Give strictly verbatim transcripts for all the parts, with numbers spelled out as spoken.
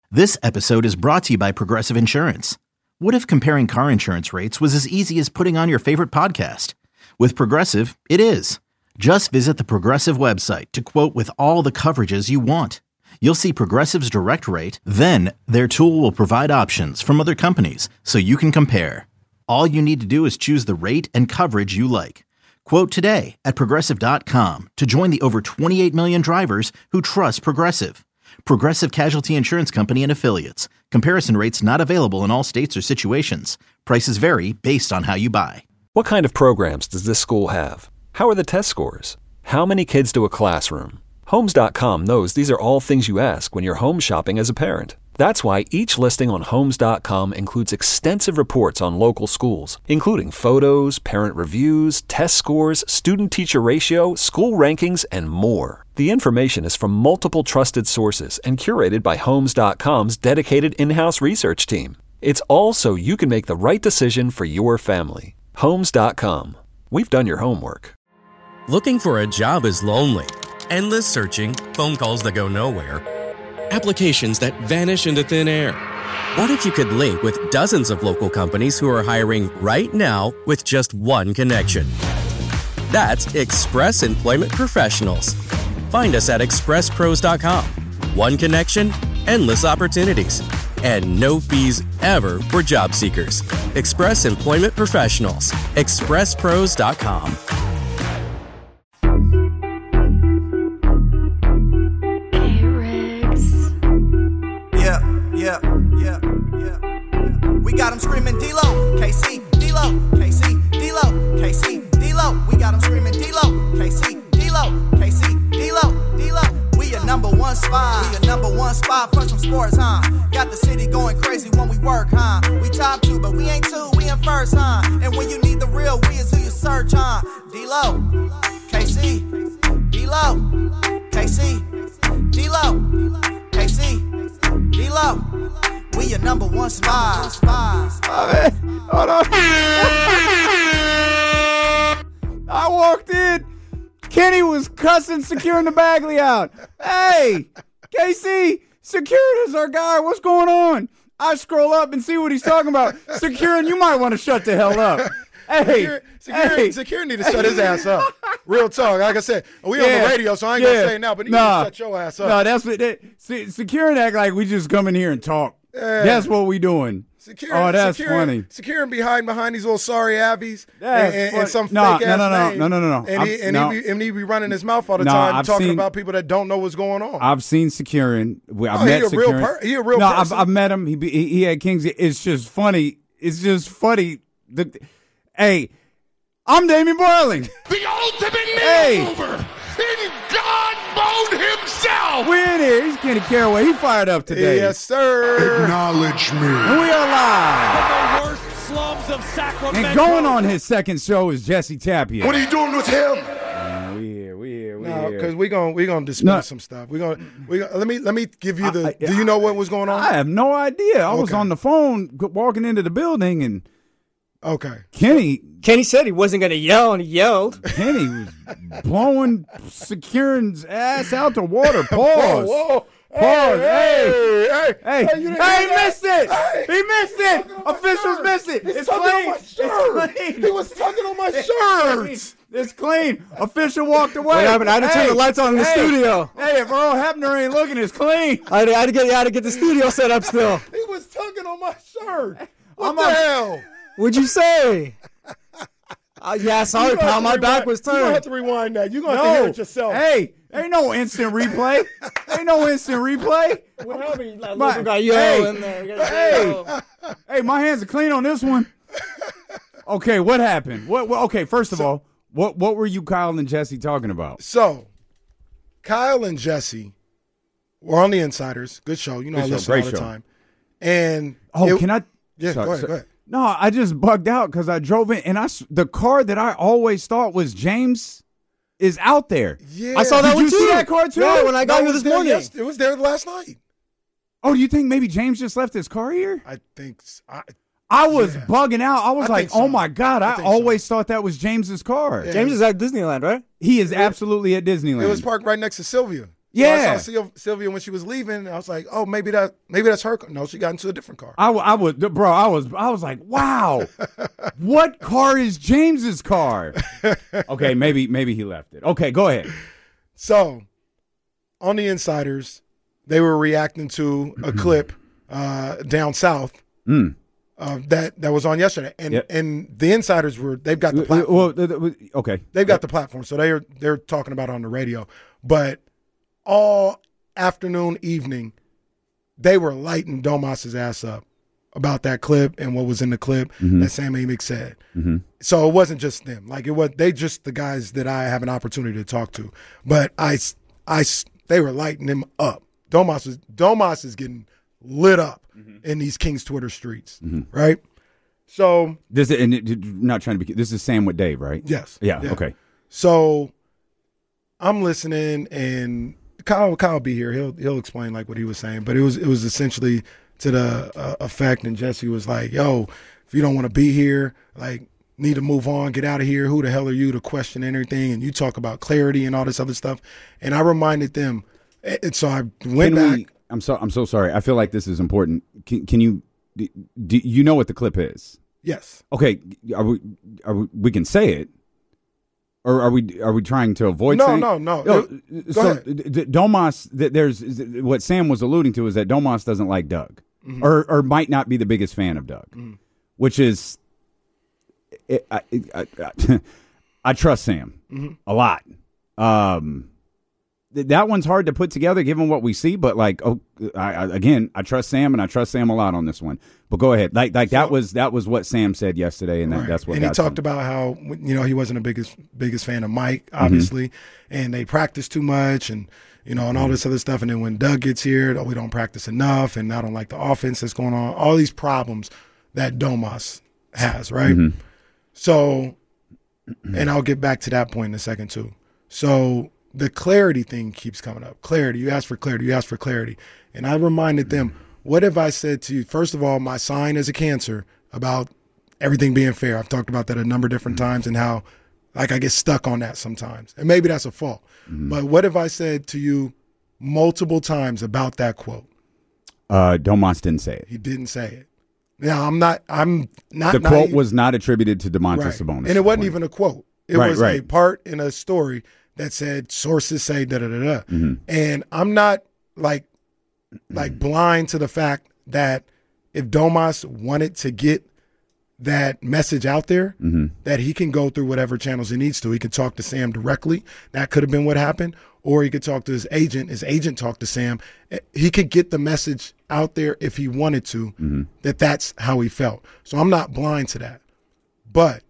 This episode is brought to you by Progressive Insurance. What if comparing car insurance rates was as easy as putting on your favorite podcast? With Progressive, it is. Just visit the Progressive website to quote with all the coverages you want. You'll see Progressive's direct rate, then their tool will provide options from other companies so you can compare. All you need to do is choose the rate and coverage you like. Quote today at Progressive dot com to join the over twenty-eight million drivers who trust Progressive. Progressive Casualty Insurance Company and Affiliates. Comparison rates not available in all states or situations. Prices vary based on how you buy. What kind of programs does this school have? How are the test scores? How many kids do a classroom? Homes dot com knows these are all things you ask when you're home shopping as a parent. That's why each listing on Homes dot com includes extensive reports on local schools, including photos, parent reviews, test scores, student-teacher ratio, school rankings, and more. The information is from multiple trusted sources and curated by Homes dot com's dedicated in-house research team. It's all so you can make the right decision for your family. Homes dot com. We've done your homework. Looking for a job is lonely. Endless searching, phone calls that go nowhere, applications that vanish into thin air. What if you could link with dozens of local companies who are hiring right now with just one connection? That's Express Employment Professionals. Find us at express pros dot com. One connection, endless opportunities, and no fees ever for job seekers. Express Employment Professionals. express pros dot com. Yeah, yeah, yeah. We got them screaming D-Lo, K C, D-Lo, K C, D-Lo, K C, D-Lo. We got them screaming D-Lo, K C, D-Lo, K C, D-Lo, D-Lo. We your number one spot, we your number one spot for some sports, huh? Got the city going crazy when we work, huh? We top two, but we ain't two, we in first, huh? And when you need the real, we is who you search, huh? D-Lo, K C, D-Lo, K C, D-Lo, K C, D-Lo. We your number one spot. spot. Oh, man. Hold on. I walked in. Kenny was cussing Secure Bagley out. Hey, K C, Secure is our guy. What's going on? I scroll up and see what he's talking about. Secure, you might want to shut the hell up. Hey, Secure, Secure, hey. Secure need to shut his ass up. Real talk. Like I said, we Yeah. on the radio, so I ain't Yeah. gonna say it now, but you Nah. need to shut your ass up. No, that's what they, see, Secure act like we just come in here and talk. Yeah. That's what we doing. Secure, Oh, that's Secure, funny. Secure and be hiding behind these little sorry Abbies That's and, and, funny. and some No, fake no, ass no, no, name. no, no, no, no. And, he, I'm- and, no. he be, and he be running his mouth all the No, time I've talking seen- about people that don't know what's going on. I've seen Securin. I've Oh, met he a real Securin. per- he a real no, person. I've, I've met him. He, be- he he had Kings. It's just funny. It's just funny. The, hey, I'm Damien Boiling. The ultimate Hey. makeover in God mode himself. We're in here. He's Kenny Caraway. He fired up today. Yes, sir. Acknowledge me. And we are live. The worst slums of Sacramento. And going on his second show is Jesse Tapia. What are you doing with him? Uh, we here. We here. We No, here. because we're gonna we gonna dispel No. some stuff. We're gonna we gonna, let me let me give you the. I- I- do you know what was going on? I have no idea. I was Okay. on the phone g- walking into the building, and Okay. Kenny Kenny said he wasn't going to yell, and he yelled. Kenny was blowing Securin's ass out the water. Pause. Whoa, whoa. Pause. Hey. hey, Hey, hey, you hey, didn't he hear that? missed it. Hey. He missed it. Tugging on my Officials shirt. missed it. He's It's tugging clean. on my shirt. It's clean. He was tugging on my shirt. It's clean. Official walked away. What happened? I had to turn the lights on in the hey, studio. Hey, if Earl Hebner ain't looking, it's clean. I had, I had to get I had to get the studio set up still. He was tugging on my shirt. What I'm the a- hell? What'd you say? Uh, yeah, sorry, You gonna pal. have to My back rewind- was You gonna have turned. to rewind that. You're gonna have to hear it yourself. Hey, ain't no instant replay. Ain't no instant replay. What happened? That My- local guy yelled hey, in there. hey. Hey, my hands are clean on this one. Okay, what happened? What? what okay, first of So- all, what what were you, Kyle and Jesse, talking about? So, Kyle and Jesse were on the Insiders. Good show. You know, Good I show. listen Great all the show. time. And Oh, it- can I? Yeah, Sorry, go ahead. sorry. Go ahead. No, I just bugged out because I drove in and I s- the car that I always thought was James is out there. Yeah, I saw that Did one you too. see that car too? Yeah, when I got That here was this there morning. yes- it was there last night. Oh, do you think maybe James just left his car here? I think. s- I, I was Yeah. bugging out. I was I like, think so. oh my God, I I, think so. always thought that was James's car. Yeah. James is at Disneyland, right? He is absolutely at Disneyland. it was parked right next to Sylvia. Yeah. So I saw Syl- Sylvia when she was leaving. I was like, oh, maybe that maybe that's her car. No, she got into a different car. I, w- I was, bro. I was, I was like, wow, what car is James's car? Okay, maybe, maybe he left it. Okay, go ahead. So, on the Insiders, they were reacting to a clip uh, down south Mm. uh, that that was on yesterday, and Yep. and the Insiders were they've got the platform. Well, th- th- okay, They've got the platform, so they're they're talking about it on the radio. But all afternoon, evening, they were lighting Domas's ass up about that clip and what was in the clip Mhm. that Sam Amick said. Mm-hmm. So it wasn't just them. Like it was, they just the guys that I have an opportunity to talk to. But I, I, they were lighting him up. Domas is Domas is getting lit up mm-hmm. in these Kings Twitter streets, mm-hmm. right? So this is and it, not trying to be. This is Sam with Dave, right? Yes. Yeah. yeah. Okay. So I'm listening, and Kyle Kyle be here. He'll he'll explain like what he was saying, but it was it was essentially to the uh, effect. And Jesse was like, "Yo, if you don't want to be here, like." Need to move on, get out of here. Who the hell are you to question anything? And you talk about clarity and all this other stuff. And I reminded them, and so I went Can back. we, I'm so I'm so sorry. I feel like this is important. Can, can you do, do you know what the clip is? Yes. Okay. Are we are we, we can say it, or are we are we trying to avoid? No, saying? no, no. no Go so ahead. D- D- Domas, th- there's what Sam was alluding to is that Domas doesn't like Doug, mm-hmm. or or might not be the biggest fan of Doug, mm-hmm. which is. It, I, it, I, I, I trust Sam mm-hmm. a lot. Um, th- that one's hard to put together given what we see, but like, oh, I, I, again, I trust Sam and I trust Sam a lot on this one. But go ahead, like, like so, that was that was what Sam said yesterday, and that, right. that's what. And he talked him. about how you know he wasn't the biggest biggest fan of Mike, obviously, mm-hmm. and they practice too much, and you know, and all this other stuff. And then when Doug gets here, oh, we don't practice enough, and I don't like the offense that's going on. All these problems that Domas has, right? Mm-hmm. So, and I'll get back to that point in a second too. So the clarity thing keeps coming up. Clarity. You ask for clarity. You ask for clarity. And I reminded them, what have I said to you? First of all, my sign is a Cancer about everything being fair. I've talked about that a number of different times and how like I get stuck on that sometimes. And maybe that's a fault. Mm-hmm. But what have I said to you multiple times about that quote? Uh, Domas didn't say it. He didn't say it. Now, I'm not, I'm not. The naive. quote was not attributed to DeMontis right. Sabonis. And it wasn't even a quote. It right, was right. a part in a story that said sources say da da da da. Mm-hmm. And I'm not like, like blind to the fact that if Domas wanted to get that message out there, mm-hmm. that he can go through whatever channels he needs to. He could talk to Sam directly. That could have been what happened. Or he could talk to his agent. His agent talked to Sam. He could get the message out there if he wanted to, mm-hmm. that that's how he felt. So I'm not blind to that. But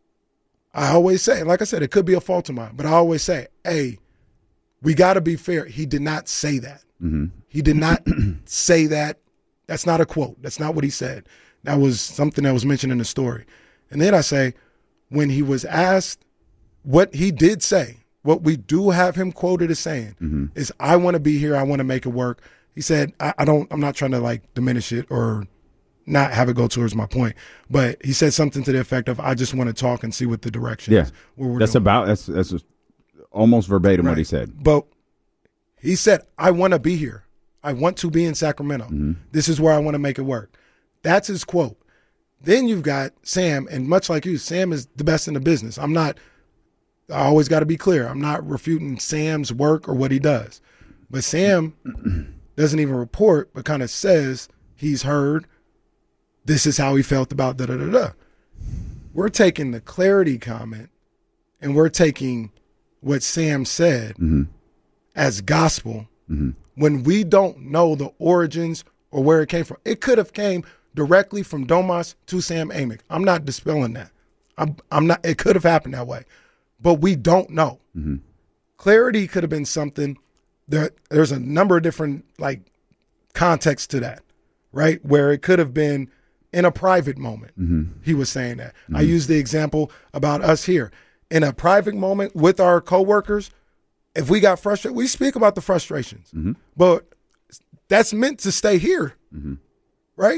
I always say, like I said, it could be a fault of mine, but I always say, hey, we got to be fair. He did not say that. Mm-hmm. He did not say that. That's not a quote. That's not what he said. That was something that was mentioned in the story. And then I say, when he was asked what he did say, what we do have him quoted as saying mm-hmm. is, I want to be here. I want to make it work. He said, I, I don't, I'm not trying to like diminish it or not have it go towards my point, but he said something to the effect of, I just want to talk and see what the direction yeah. is. Where that's doing. about, that's, that's almost verbatim right. what he said. But he said, I want to be here. I want to be in Sacramento. Mm-hmm. This is where I want to make it work. That's his quote. Then you've got Sam, and much like you, Sam is the best in the business. I'm not, I always got to be clear. I'm not refuting Sam's work or what he does. But Sam doesn't even report, but kind of says he's heard, this is how he felt about da-da-da-da. We're taking the clarity comment and we're taking what Sam said mm-hmm. as gospel mm-hmm. when we don't know the origins or where it came from. It could have came directly from Domas to Sam Amick. I'm not dispelling that. I'm, I'm not. It could have happened that way. But we don't know. Mm-hmm. Clarity could have been something that there's a number of different like contexts to that, right? Where it could have been in a private moment. Mm-hmm. He was saying that. Mm-hmm. I use the example about us here. In a private moment with our coworkers, if we got frustrated, we speak about the frustrations. Mm-hmm. But that's meant to stay here, mm-hmm. right?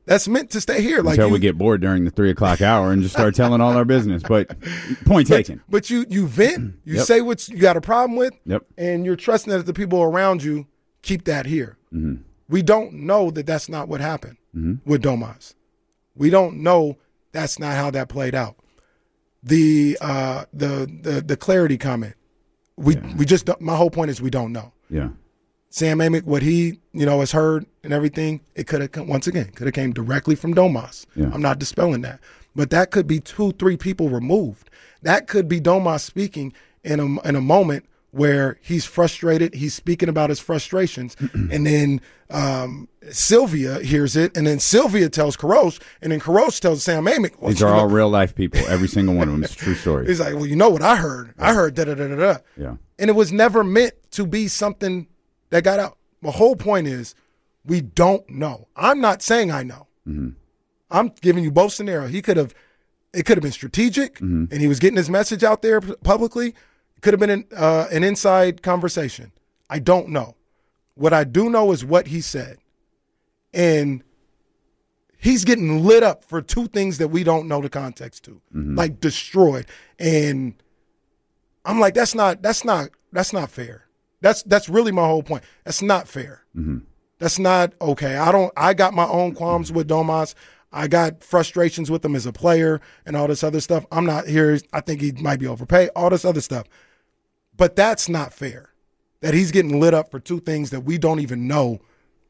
that's meant to stay here. Like Until you, we get bored during the three o'clock hour and just start telling all our business. But point taken. But, but you you vent, you Yep. say what you got a problem with, Yep. and you're trusting that the people around you keep that here. Mm-hmm. We don't know that that's not what happened Mm-hmm. with Domas. We don't know that's not how that played out. The uh, the the the clarity comment. We Yeah. we just don't, my whole point is we don't know. Yeah. Sam Amick, what he, you know, has heard and everything, it could have, once again, could have came directly from Domas. Yeah. I'm not dispelling that. But that could be two, three people removed. That could be Domas speaking in a, in a moment where he's frustrated, he's speaking about his frustrations, and then um, Sylvia hears it, and then Sylvia tells Caroche, and then Caroche tells Sam Amick. Well, These you are know, all real life people. Every single one of them is a true story. he's like, well, you know what I heard? I heard da-da-da-da-da. Yeah. And it was never meant to be something that got out. The whole point is we don't know. I'm not saying I know. Mm-hmm. I'm giving you both scenarios. He could have, it could have been strategic, Mm-hmm. and he was getting his message out there pu- publicly. It could have been an, uh, an inside conversation. I don't know. What I do know is what he said. And he's getting lit up for two things that we don't know the context to, Mm-hmm. like destroyed. And I'm like, that's not, that's not, that's not fair. That's that's really my whole point. That's not fair. Mm-hmm. That's not okay. I don't. I got my own qualms with Domas. I got frustrations with him as a player and all this other stuff. I'm not here. I think he might be overpaid. All this other stuff. But that's not fair. That he's getting lit up for two things that we don't even know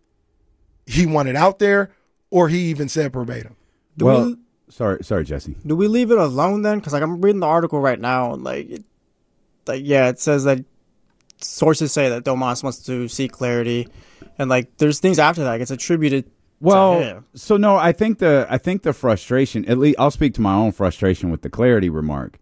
he wanted out there, or he even said verbatim. Do well, we, sorry, sorry, Jesse. do we leave it alone then? Because like I'm reading the article right now, and like, it, like yeah, it says that sources say that Domas wants to seek clarity, and like there's things after that. Like, it's attributed. Well, to him. so no, I think the I think the frustration. At least I'll speak to my own frustration with the clarity remark.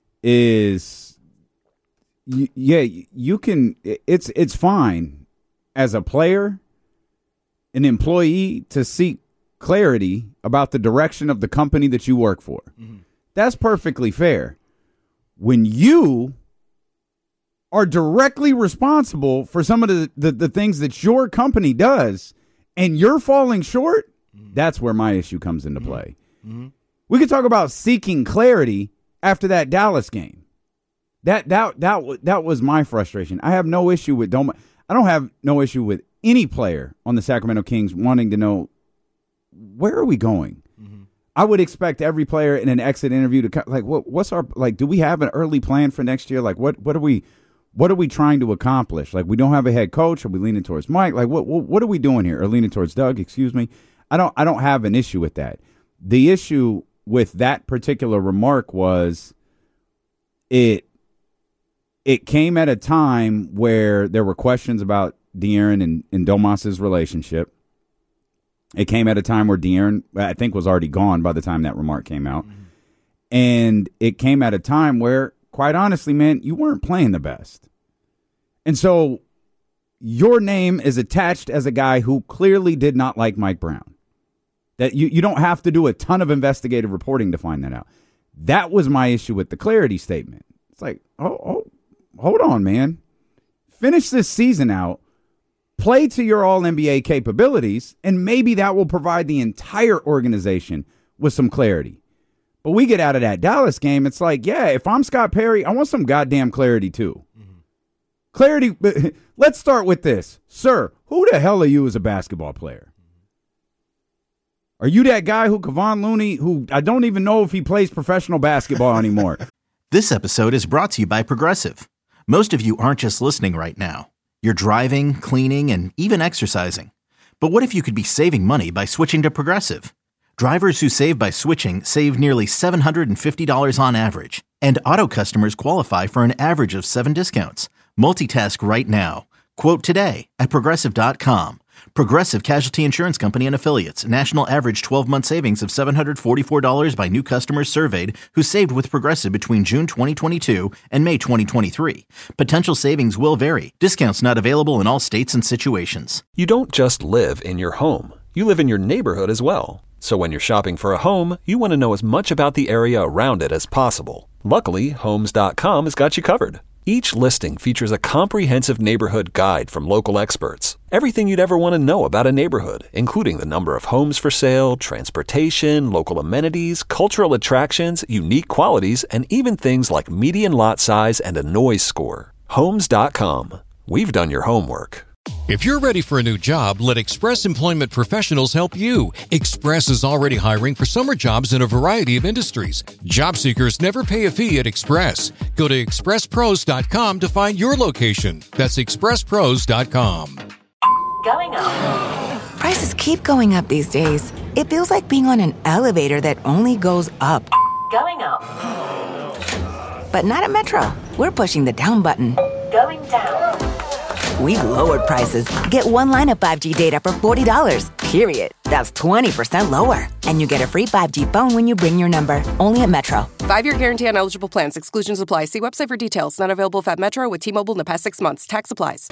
Is y- yeah, you can. It's it's fine as a player, an employee, to seek clarity about the direction of the company that you work for. Mm-hmm. That's perfectly fair. When you are directly responsible for some of the, the, the things that your company does and you're falling short, mm-hmm. that's where my issue comes into play. Mm-hmm. We could talk about seeking clarity after that Dallas game. That that that that was my frustration. I have no issue with Doma. I don't have no issue with any player on the Sacramento Kings wanting to know, where are we going? Mm-hmm. I would expect every player in an exit interview to like, what what's our like? Do we have an early plan for next year? Like, what what are we what are we trying to accomplish? Like, we don't have a head coach. Are we leaning towards Mike? Like, what what, what are we doing here? Or leaning towards Doug? Excuse me. I don't I don't have an issue with that. The issue with that particular remark was it it came at a time where there were questions about De'Aaron and, and Domas's relationship. It came at a time where De'Aaron, I think, was already gone by the time that remark came out. Mm-hmm. And it came at a time where, quite honestly, man, you weren't playing the best. And so your name is attached as a guy who clearly did not like Mike Brown. That you, you don't have to do a ton of investigative reporting to find that out. That was my issue with the clarity statement. It's like, oh, oh hold on, man. Finish this season out. Play to your all N B A capabilities, and maybe that will provide the entire organization with some clarity. But we get out of that Dallas game, it's like, yeah, if I'm Scott Perry, I want some goddamn clarity too. Mm-hmm. Clarity, let's start with this. Sir, who the hell are you as a basketball player? Are you that guy who Kevon Looney, who I don't even know if he plays professional basketball anymore? This episode is brought to you by Progressive. Most of you aren't just listening right now. You're driving, cleaning, and even exercising. But what if you could be saving money by switching to Progressive? Drivers who save by switching save nearly seven hundred fifty dollars on average. And auto customers qualify for an average of seven discounts. Multitask right now. Quote today at Progressive dot com. Progressive Casualty Insurance Company and Affiliates. National average twelve-month savings of seven hundred forty-four dollars by new customers surveyed who saved with Progressive between June twenty twenty-two and May twenty twenty-three. Potential savings will vary. Discounts not available in all states and situations. You don't just live in your home. You live in your neighborhood as well. So when you're shopping for a home, you want to know as much about the area around it as possible. Luckily, Homes dot com has got you covered. Each listing features a comprehensive neighborhood guide from local experts. Everything you'd ever want to know about a neighborhood, including the number of homes for sale, transportation, local amenities, cultural attractions, unique qualities, and even things like median lot size and a noise score. Homes dot com. We've done your homework. If you're ready for a new job, let Express Employment Professionals help you. Express is already hiring for summer jobs in a variety of industries. Job seekers never pay a fee at Express. Go to express pros dot com to find your location. That's express pros dot com. Going up. Prices keep going up these days. It feels like being on an elevator that only goes up. Going up. But not at Metro. We're pushing the down button. Going down. We've lowered prices. Get one line of five G data for forty dollars, period. That's twenty percent lower. And you get a free five G phone when you bring your number. Only at Metro. Five-year guarantee on eligible plans. Exclusions apply. See website for details. Not available at Metro with T-Mobile in the past six months. Tax applies.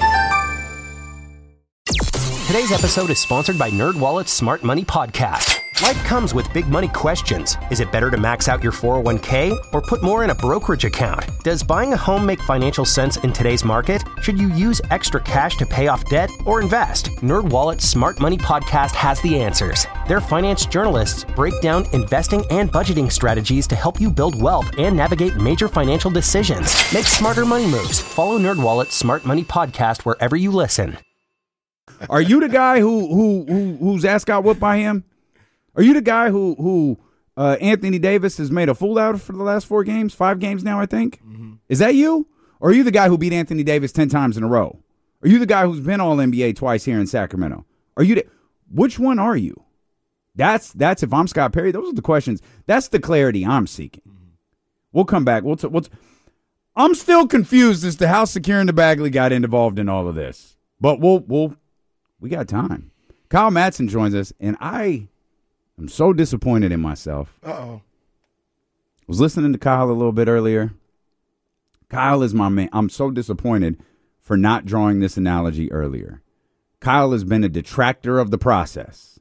Today's episode is sponsored by NerdWallet's Smart Money Podcast. Life comes with big money questions. Is it better to max out your four oh one k or put more in a brokerage account? Does buying a home make financial sense in today's market? Should you use extra cash to pay off debt or invest? NerdWallet's Smart Money Podcast has the answers. Their finance journalists break down investing and budgeting strategies to help you build wealth and navigate major financial decisions. Make smarter money moves. Follow NerdWallet's Smart Money Podcast wherever you listen. Are you the guy who who, who whose ass got whooped by him? Are you the guy who who uh, Anthony Davis has made a fool out of for the last four games, five games now, I think? Mm-hmm. Is that you? Or are you the guy who beat Anthony Davis ten times in a row? Are you the guy who's been All N B A twice here in Sacramento? Are you? The, which one are you? That's that's if I'm Scott Perry. Those are the questions. That's the clarity I'm seeking. Mm-hmm. We'll come back. We'll. T- we'll t- I'm still confused as to how Securing the Bagley got involved in all of this, but we'll we'll we got time. Kyle Madsen joins us, and I. I'm so disappointed in myself. Uh-oh. Was listening to Kyle a little bit earlier. Kyle is my man. I'm so disappointed for not drawing this analogy earlier. Kyle has been a detractor of the process.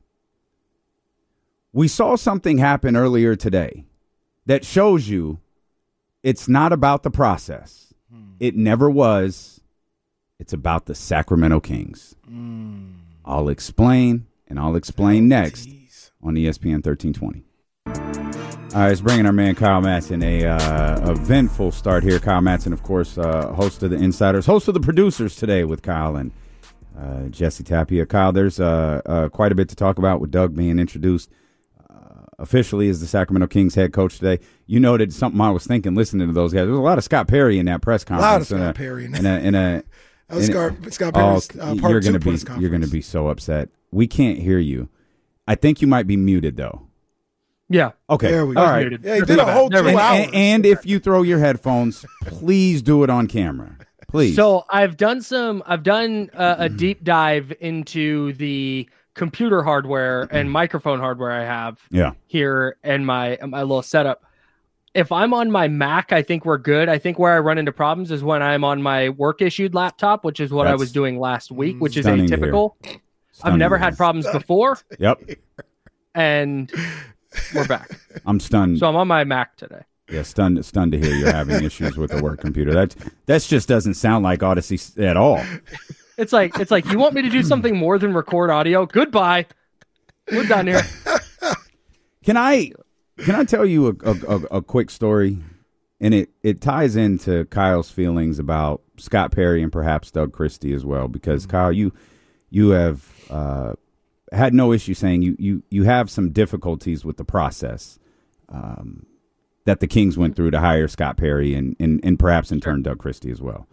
We saw something happen earlier today that shows you it's not about the process. Hmm. It never was. It's about the Sacramento Kings. Mm. I'll explain, and I'll explain oh, next. Geez. On E S P N thirteen twenty. All right, it's bringing our man Kyle Madsen, a uh, eventful start here. Kyle Madsen, of course, uh, host of the Insiders, host of the Producers today with Kyle and uh, Jesse Tapia. Kyle, there's uh, uh, quite a bit to talk about with Doug being introduced uh, officially as the Sacramento Kings head coach today. You noted something I was thinking listening to those guys. There was a lot of Scott Perry in that press conference. A lot of Scott in a, Perry in, in a, in a that was Scott, Scott Perry's oh, uh, part you're two gonna press be, conference. You're going to be so upset. We can't hear you. I think you might be muted, though. Yeah. Okay. There we go. All right. Yeah, he did a whole two and, hours. And, and if you throw your headphones, please do it on camera. Please. So I've done some, I've done uh, a deep dive into the computer hardware and microphone hardware I have yeah. here and my, my little setup. If I'm on my Mac, I think we're good. I think where I run into problems is when I'm on my work issued laptop, which is what That's I was doing last week, which is stunning to atypical. I've never had problems before. Yep. And we're back. I'm stunned. So I'm on my Mac today. Yeah, stunned stunned to hear you're having issues with the work computer. That that just doesn't sound like Odyssey at all. It's like it's like you want me to do something more than record audio? Goodbye. We're done here. Can I can I tell you a a, a quick story? And it, it ties into Kyle's feelings about Scott Perry and perhaps Doug Christie as well, because mm-hmm. Kyle, you you have uh, had no issue saying you, you, you have some difficulties with the process um, that the Kings went through to hire Scott Perry and, and, and perhaps in turn Doug Christie as well.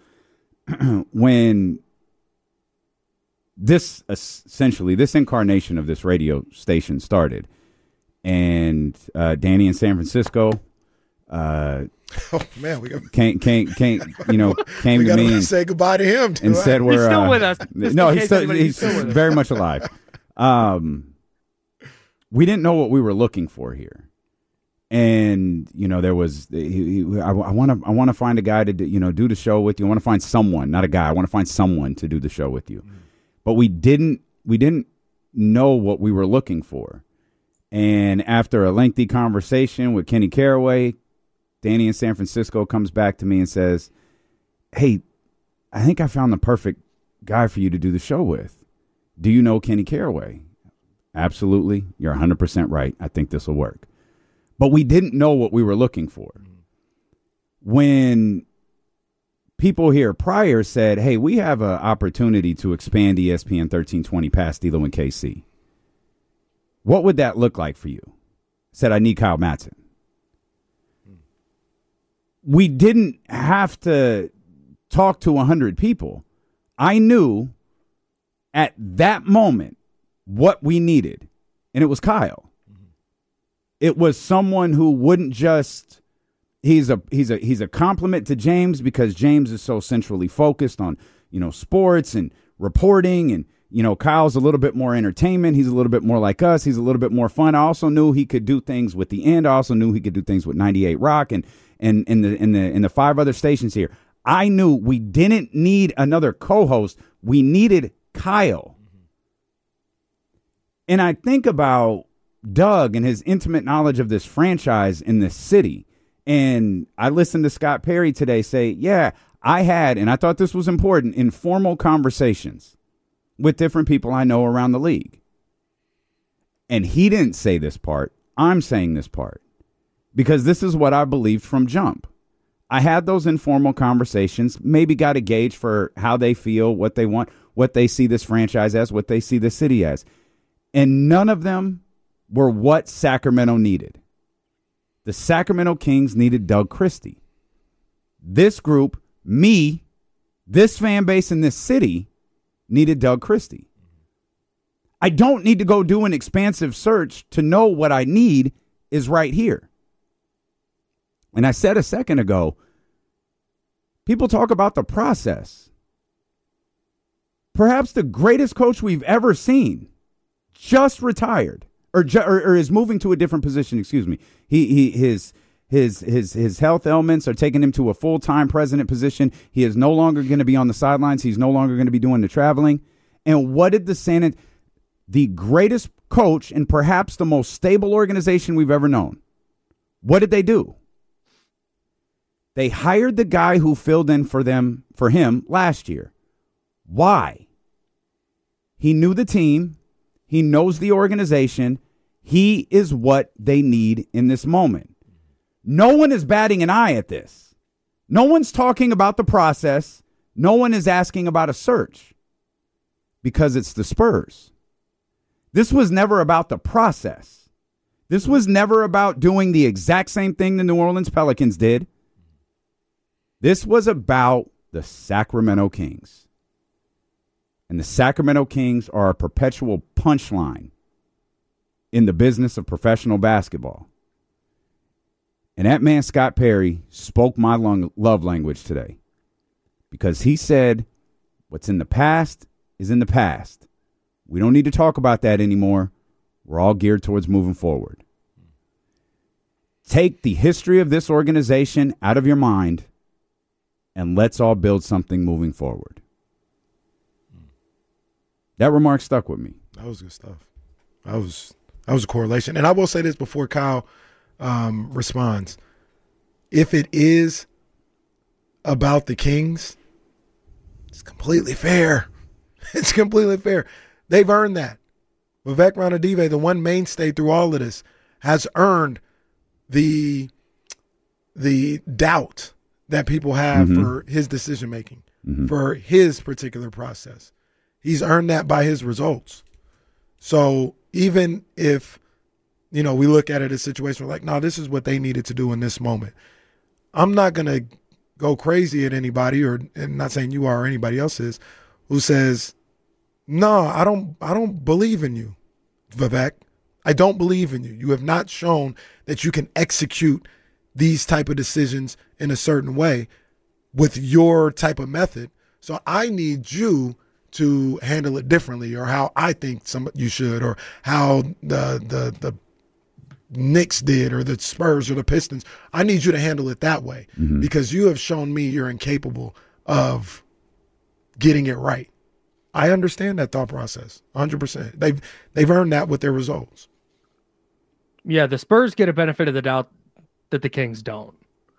When this essentially, this incarnation of this radio station started and uh, Danny in San Francisco uh, oh man, we got can't can't can't you know came we to me and say goodbye to him too, and right? said we're he's still uh, with us. No, he's still, he's, he's still very much alive. Um, we didn't know what we were looking for here, and you know there was he, he, I want to I want to find a guy to do, you know do the show with you. I want to find someone, not a guy. I want to find someone to do the show with you, mm. but we didn't we didn't know what we were looking for, and after a lengthy conversation with Kenny Caraway, Danny in San Francisco comes back to me and says, hey, I think I found the perfect guy for you to do the show with. Do you know Kenny Caraway? Absolutely. You're one hundred percent right. I think this will work. But we didn't know what we were looking for. When people here prior said, hey, we have an opportunity to expand E S P N thirteen twenty past D'Lo and K C, what would that look like for you? Said, I need Kyle Madsen. We didn't have to talk to one hundred people. I knew at that moment what we needed, and it was Kyle. Mm-hmm. It was someone who wouldn't just he's a he's a he's a compliment to James because James is so centrally focused on, you know, sports and reporting, and you know, Kyle's a little bit more entertainment. He's a little bit more like us. He's a little bit more fun. I also knew he could do things with the end. I also knew he could do things with ninety-eight Rock and and in the in the in the five other stations here. I knew we didn't need another co-host. We needed Kyle. And I think about Doug and his intimate knowledge of this franchise in this city. And I listened to Scott Perry today say, yeah, I had, and I thought this was important, informal conversations with different people I know around the league. And he didn't say this part. I'm saying this part because this is what I believed from jump. I had those informal conversations, maybe got a gauge for how they feel, what they want, what they see this franchise as, what they see the city as. And none of them were what Sacramento needed. The Sacramento Kings needed Doug Christie. This group, me, this fan base in this city needed Doug Christie. I don't need to go do an expansive search to know what I need is right here. And I said a second ago, people talk about the process. Perhaps the greatest coach we've ever seen just retired or, ju- or, or is moving to a different position. Excuse me. He, he, his, his, his, his health ailments are taking him to a full-time president position. He is no longer going to be on the sidelines. He's no longer going to be doing the traveling. And what did the San, the greatest coach and perhaps the most stable organization we've ever known, what did they do? They hired the guy who filled in for them, for him last year. Why? He knew the team. He knows the organization. He is what they need in this moment. No one is batting an eye at this. No one's talking about the process. No one is asking about a search because it's the Spurs. This was never about the process. This was never about doing the exact same thing the New Orleans Pelicans did. This was about the Sacramento Kings. And the Sacramento Kings are a perpetual punchline in the business of professional basketball. And that man, Scott Perry, spoke my love language today because he said what's in the past is in the past. We don't need to talk about that anymore. We're all geared towards moving forward. Take the history of this organization out of your mind and let's all build something moving forward. That remark stuck with me. That was good stuff. That was that was a correlation. And I will say this before Kyle um, responds. If it is about the Kings, it's completely fair. It's completely fair. They've earned that. Vivek Ranadive, the one mainstay through all of this, has earned the the doubt that people have mm-hmm. for his decision-making, mm-hmm. for his particular process. He's earned that by his results. So even if, you know, we look at it as a situation where like, no, this is what they needed to do in this moment. I'm not going to go crazy at anybody, or and not saying you are or anybody else is, who says, no, I don't, I don't believe in you, Vivek. I don't believe in you. You have not shown that you can execute these type of decisions in a certain way with your type of method. So I need you to handle it differently, or how I think some you should, or how the the the Knicks did, or the Spurs or the Pistons. I need you to handle it that way mm-hmm. because you have shown me you're incapable of getting it right. I understand that thought process one hundred percent. They've they've earned that with their results. Yeah, the Spurs get a benefit of the doubt that the Kings don't.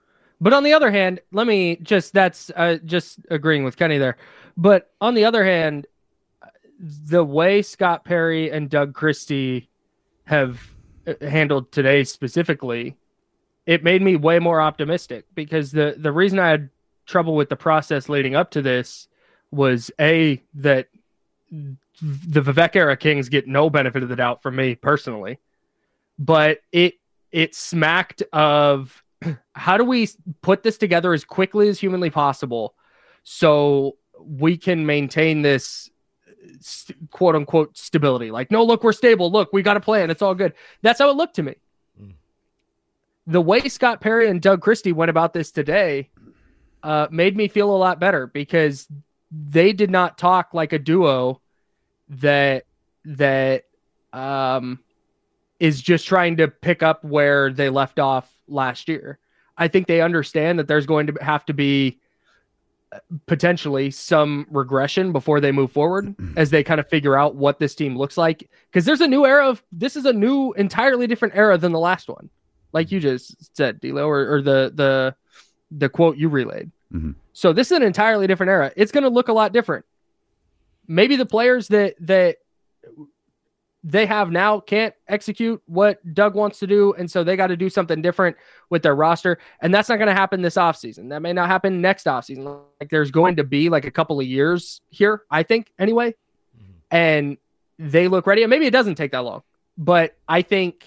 But on the other hand, let me just, that's uh, just agreeing with Kenny there. But on the other hand, the way Scott Perry and Doug Christie have handled today specifically, it made me way more optimistic, because the, the reason I had trouble with the process leading up to this was A, that the Vivek era Kings get no benefit of the doubt from me personally, but it, it smacked of how do we put this together as quickly as humanly possible so we can maintain this st- quote unquote stability. Like, no, look, we're stable. Look, we got a plan. It's all good. That's how it looked to me. Mm. The way Scott Perry and Doug Christie went about this today uh, made me feel a lot better, because they did not talk like a duo that, that um, is just trying to pick up where they left off last year. I think they understand that there's going to have to be potentially some regression before they move forward as they kind of figure out what this team looks like. Because there's a new era of, this is a new, entirely different era than the last one. Like you just said, D'Lo, or, or the, the, the quote you relayed. Mm-hmm. So this is an entirely different era. It's going to look a lot different. Maybe the players that, that they have now can't execute what Doug wants to do, and so they got to do something different with their roster, and that's not going to happen this offseason. That may not happen next offseason. Like, there's going to be like a couple of years here, I think, anyway, mm-hmm. and they look ready. And maybe it doesn't take that long, but I think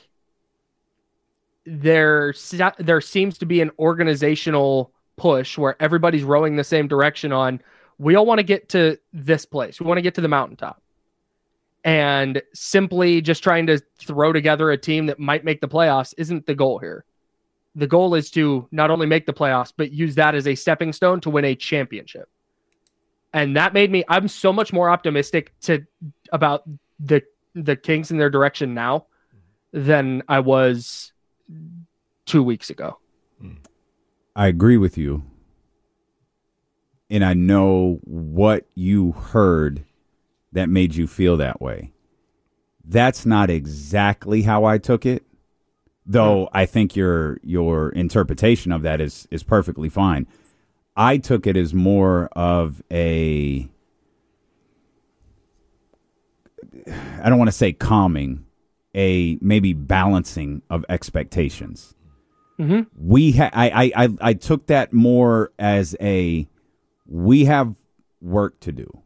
there, there seems to be an organizational push where everybody's rowing the same direction on, we all want to get to this place. We want to get to the mountaintop. And simply just trying to throw together a team that might make the playoffs isn't the goal here. The goal is to not only make the playoffs, but use that as a stepping stone to win a championship. And that made me, I'm so much more optimistic to about the the Kings in their direction now than I was two weeks ago. I agree with you. And I know what you heard that made you feel that way. That's not exactly how I took it, though I think your your interpretation of that is is perfectly fine. I took it as more of a, I don't want to say calming, a maybe balancing of expectations. Mm-hmm. We ha- I, I, I, I took that more as a, we have work to do.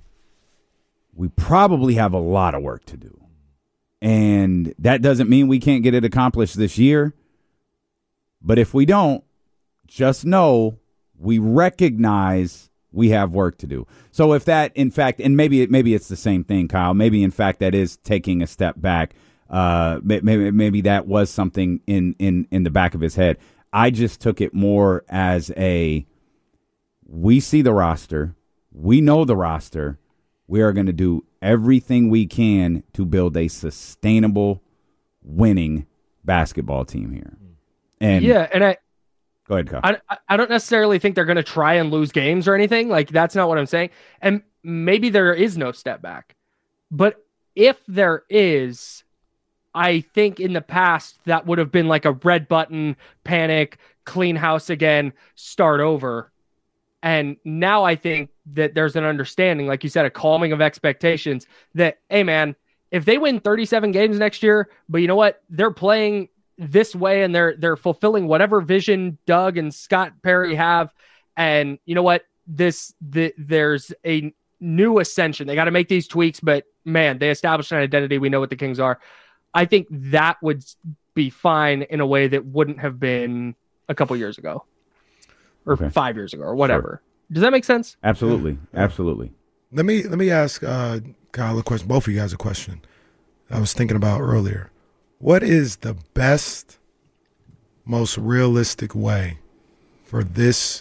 We probably have a lot of work to do. And that doesn't mean we can't get it accomplished this year. But if we don't, just know we recognize we have work to do. So if that, in fact, and maybe it, maybe it's the same thing, Kyle. Maybe, in fact, that is taking a step back. Uh, maybe maybe that was something in, in, in the back of his head. I just took it more as a, we see the roster. We know the roster. We are going to do everything we can to build a sustainable, winning basketball team here. And yeah, and I go ahead, Kyle. I, I don't necessarily think they're going to try and lose games or anything. Like, that's not what I'm saying. And maybe there is no step back. But if there is, I think in the past that would have been like a red button, panic, clean house again, start over. And now I think that there's an understanding, like you said, a calming of expectations that, hey, man, if they win thirty-seven games next year, but you know what? They're playing this way and they're they're fulfilling whatever vision Doug and Scott Perry have. And you know what? This the, there's a new ascension. They got to make these tweaks, but man, they established an identity. We know what the Kings are. I think that would be fine in a way that wouldn't have been a couple years ago. Or okay. five years ago, or whatever. Sure. Does that make sense? Absolutely, absolutely. Let me let me ask uh, Kyle a question. Both of you guys a question. I was thinking about earlier. What is the best, most realistic way for this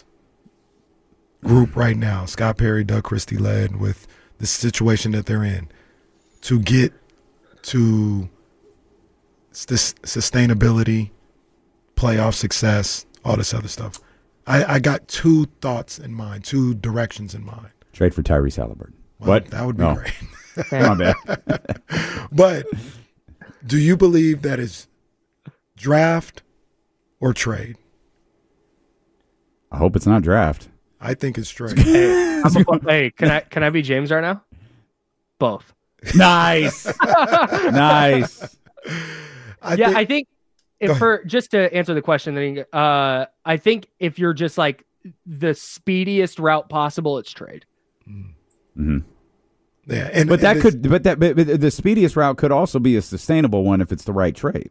group right now, Scott Perry, Doug Christie led, with the situation that they're in, to get to this sustainability, playoff success, all this other stuff? I, I got two thoughts in mind, two directions in mind. Trade for Tyrese Halliburton. Well, what? That would be no. great. My bad. But do you believe that is draft or trade? I hope it's not draft. I think it's trade. Hey, I'm a, hey, can I can I be James right now? Both. Nice, nice. I yeah, think, I think if for just to answer the question, uh, I think if you're just like the speediest route possible, it's trade. Mm-hmm. Yeah, and, but and that this, could, but that, but, but the speediest route could also be a sustainable one if it's the right trade.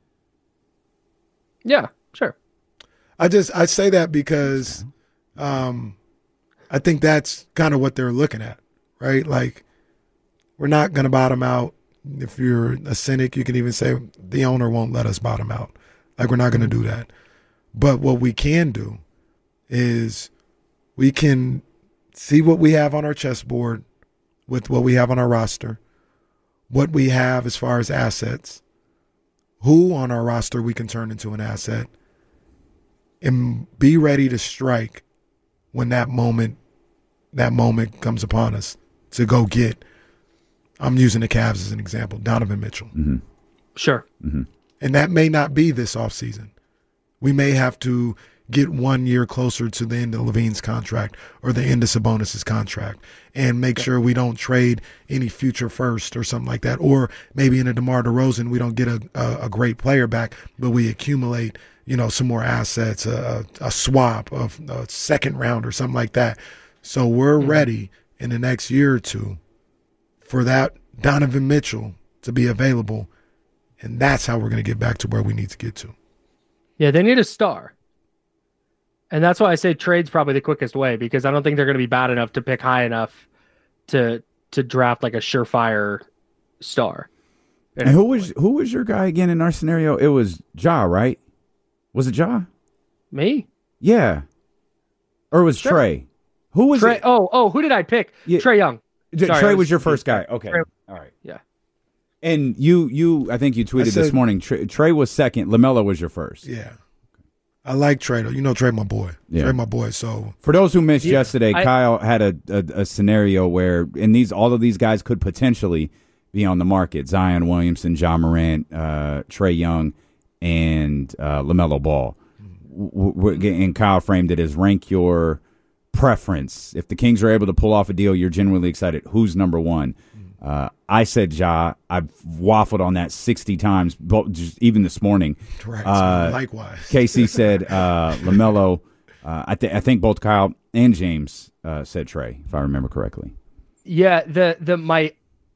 Yeah, sure. I just I say that because um, I think that's kind of what they're looking at, right? Like, we're not going to bottom out. If you're a cynic, you can even say the owner won't let us bottom out. Like, we're not going to do that. But what we can do is we can see what we have on our chessboard with what we have on our roster, what we have as far as assets, who on our roster we can turn into an asset, and be ready to strike when that moment that moment comes upon us to go get. I'm using the Cavs as an example, Donovan Mitchell. Mm-hmm. Sure. Mm-hmm. And that may not be this offseason. We may have to get one year closer to the end of Levine's contract or the end of Sabonis' contract and make sure we don't trade any future first or something like that. Or maybe in a DeMar DeRozan, we don't get a, a, a great player back, but we accumulate, you know, some more assets, a, a swap of a second round or something like that. So we're mm-hmm. ready in the next year or two for that Donovan Mitchell to be available. And that's how we're going to get back to where we need to get to. Yeah, they need a star. And that's why I say trade's probably the quickest way, because I don't think they're going to be bad enough to pick high enough to to draft like a surefire star. And who was who was your guy again in our scenario? It was Ja, right? Was it Ja? Me? Yeah. Or it was sure. Trey? Who was Trey? it? Oh, oh, who did I pick? Yeah. Trey Young. Sorry, Trey was, was your first guy. Okay. Trey. All right. Yeah. And you, you, I think you tweeted said, this morning, Trey, Trey was second. LaMelo was your first. Yeah. I like Trey, though. You know Trey, my boy. Yeah. Trey, my boy. So for those who missed yeah, yesterday, I, Kyle had a, a, a scenario where, and these all of these guys could potentially be on the market: Zion Williamson, Ja Morant, uh, Trey Young, and uh, LaMelo Ball. W- w- and Kyle framed it as rank your preference. If the Kings are able to pull off a deal, you're genuinely excited. Who's number one? Uh, I said Ja. I've waffled on that sixty times, just even this morning. Right. Uh, Likewise. K C said uh, LaMelo. Uh, I, th- I think both Kyle and James uh, said Trey, if I remember correctly. Yeah, the the my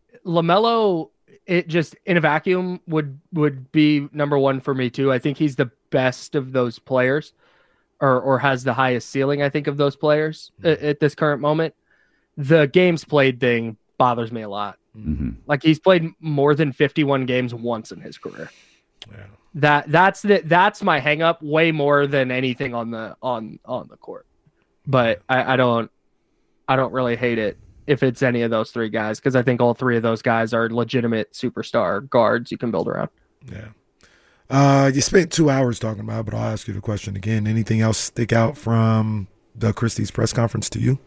LaMelo, it just in a vacuum would would be number one for me too. I think he's the best of those players, or or has the highest ceiling. I think of those players mm-hmm. at, at this current moment. The games played thing bothers me a lot. Mm-hmm. Like, he's played more than fifty-one games once in his career. Yeah. That that's the that's my hang up way more than anything on the on on the court. But I, I don't I don't really hate it if it's any of those three guys, because I think all three of those guys are legitimate superstar guards you can build around. Yeah. Uh, you spent two hours talking about it, but I'll ask you the question again. Anything else stick out from Doug Christie's press conference to you?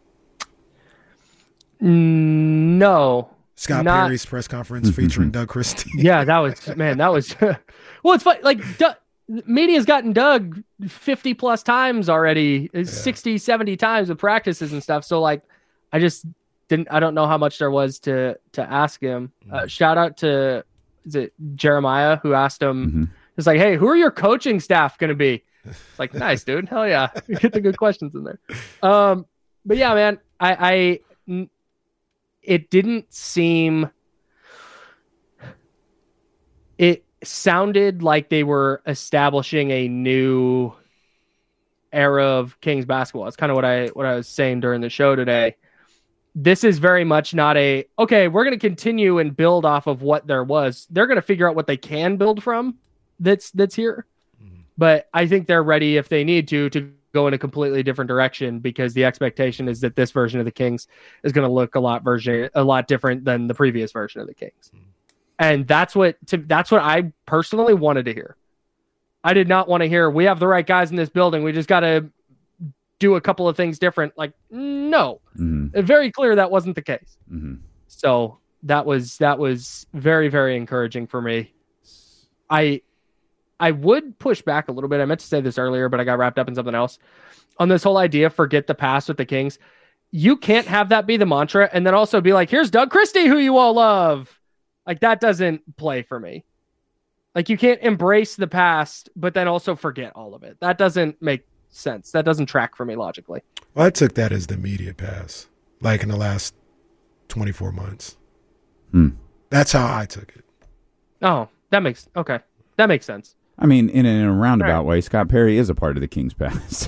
No. Scott not, Perry's press conference featuring Doug Christie. Yeah, that was, man, that was, well, it's funny. Like, Doug, media's gotten Doug fifty plus times already, yeah. sixty, seventy times with practices and stuff. So, like, I just didn't, I don't know how much there was to, to ask him. Mm-hmm. Uh, shout out to, is it Jeremiah, who asked him, mm-hmm. it's like, hey, who are your coaching staff going to be? It's like, nice, dude. Hell yeah. You get the good questions in there. Um, but yeah, man, I, I, it didn't seem, it sounded like they were establishing a new era of Kings basketball. It's kind of what I, what I was saying during the show today. This is very much not a, okay, we're going to continue and build off of what there was. They're going to figure out what they can build from that's, that's here. Mm-hmm. But I think they're ready if they need to, to go in a completely different direction, because the expectation is that this version of the Kings is going to look a lot version, a lot different than the previous version of the Kings. Mm-hmm. And that's what, to, that's what I personally wanted to hear. I did not want to hear, we have the right guys in this building, we just got to do a couple of things different. Like, no, mm-hmm. very clear that wasn't the case. Mm-hmm. So that was, that was very, very encouraging for me. I, I would push back a little bit. I meant to say this earlier, but I got wrapped up in something else. On this whole idea, forget the past with the Kings. You can't have that be the mantra and then also be like, here's Doug Christie, who you all love. Like, that doesn't play for me. Like, you can't embrace the past, but then also forget all of it. That doesn't make sense. That doesn't track for me logically. Well, I took that as the immediate pass, like in the last twenty-four months. Hmm. That's how I took it. Oh, that makes, okay. That makes sense. I mean, in a, in a roundabout Right. way, Scott Perry is a part of the Kings past.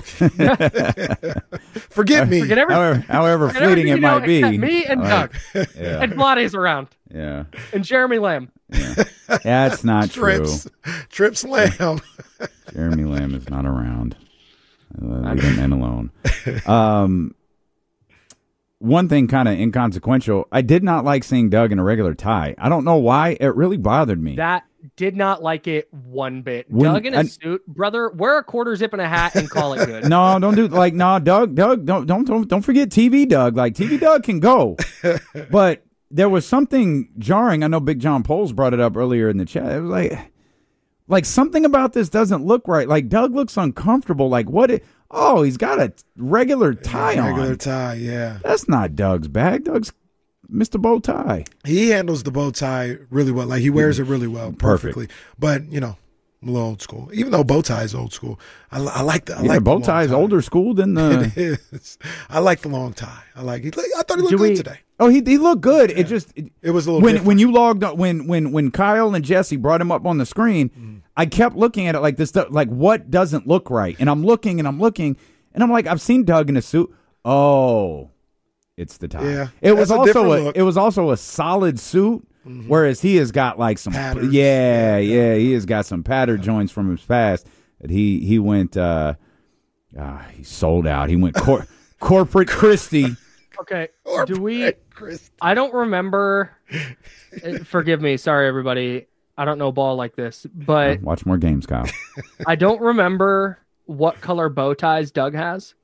Forget me. Forget every- however, however forget fleeting everything it you know might be. except me and Like, Doug. yeah. And Vlade's around. Yeah. And Jeremy Lamb. That's not Trips. true. Trips Lamb. Jeremy Lamb is not around. Uh, leave that man alone. Um, one thing kind of inconsequential. I did not like seeing Doug in a regular tie. I don't know why. It really bothered me. That did not like it one bit. When- Doug in a I- suit, brother, wear a quarter zip and a hat and call it good. No, don't do like no, Doug. Doug, don't don't don't don't forget T V Doug. Like T V Doug can go, but there was something jarring. I know Big John Poles brought it up earlier in the chat. It was like, like something about this doesn't look right. Like Doug looks uncomfortable. Like what? It, oh, he's got a regular tie Yeah, on. regular tie, yeah. That's not Doug's bag. Doug's Mister Bow Tie. He handles the bow tie really well. Like, he wears it really well, Perfect. perfectly. But, you know, I'm a little old school. Even though bow tie is old school, I, li- I like the I Yeah, like the bow long tie is tie. older school than It the. is. I like the long tie. I like it. I thought he looked Do good we- today. Oh, he he looked good. It just it, It was a little when different. when you logged up when when when Kyle and Jesse brought him up on the screen, Mm. I kept looking at it like this stuff, like what doesn't look right, and I'm looking and I'm looking and I'm like, I've seen Doug in a suit. Oh, it's the tie. Yeah, it was that's a also different a, look. it was also a solid suit, whereas he has got like some Patterns. yeah yeah he has got some pattern joints from his past that he he went uh, uh he sold out. He went cor- corporate Christie. Okay. Or Do we? Chris. I don't remember. uh, Forgive me. Sorry, everybody. I don't know ball like this, but Watch more games, Kyle. I don't remember what color bow ties Doug has.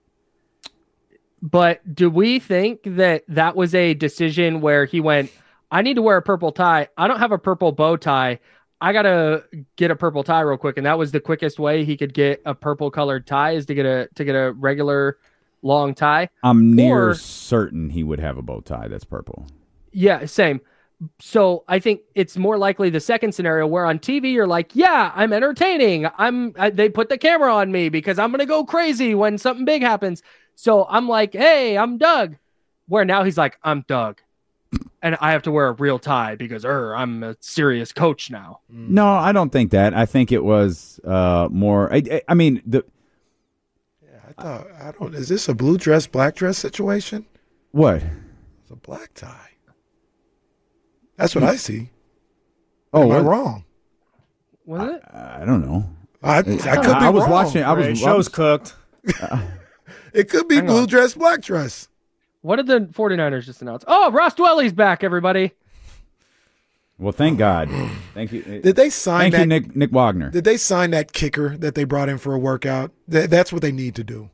But do we think that that was a decision where he went, I need to wear a purple tie. I don't have a purple bow tie. I got to get a purple tie real quick. And that was the quickest way he could get a purple colored tie is to get a, to get a regular long tie. I'm near Or- certain he would have a bow tie that's purple. Yeah, same. So I think it's more likely the second scenario where on T V you're like, yeah, I'm entertaining. I'm I, they put the camera on me because I'm going to go crazy when something big happens. So I'm like, hey, I'm Doug. Where now he's like, I'm Doug. And I have to wear a real tie because er, I'm a serious coach now. No, I don't think that. I think it was uh, more. I, I- I mean, the I thought, I don't, is this a blue dress, black dress situation? what? It's a black tie. That's what I see. Oh, Am I what? wrong? Was it? I don't know. I, I could be I was wrong. watching. I was. Ray, I show's was- cooked. It could be Hang blue on. dress, black dress. What did the 49ers just announce? Oh, Ross Dwelly's back, everybody. Well, thank God. Thank you. Did they sign Thank that? you, Nick Nick Wagner. Did they sign that kicker that they brought in for a workout? Th- that's what they need to do.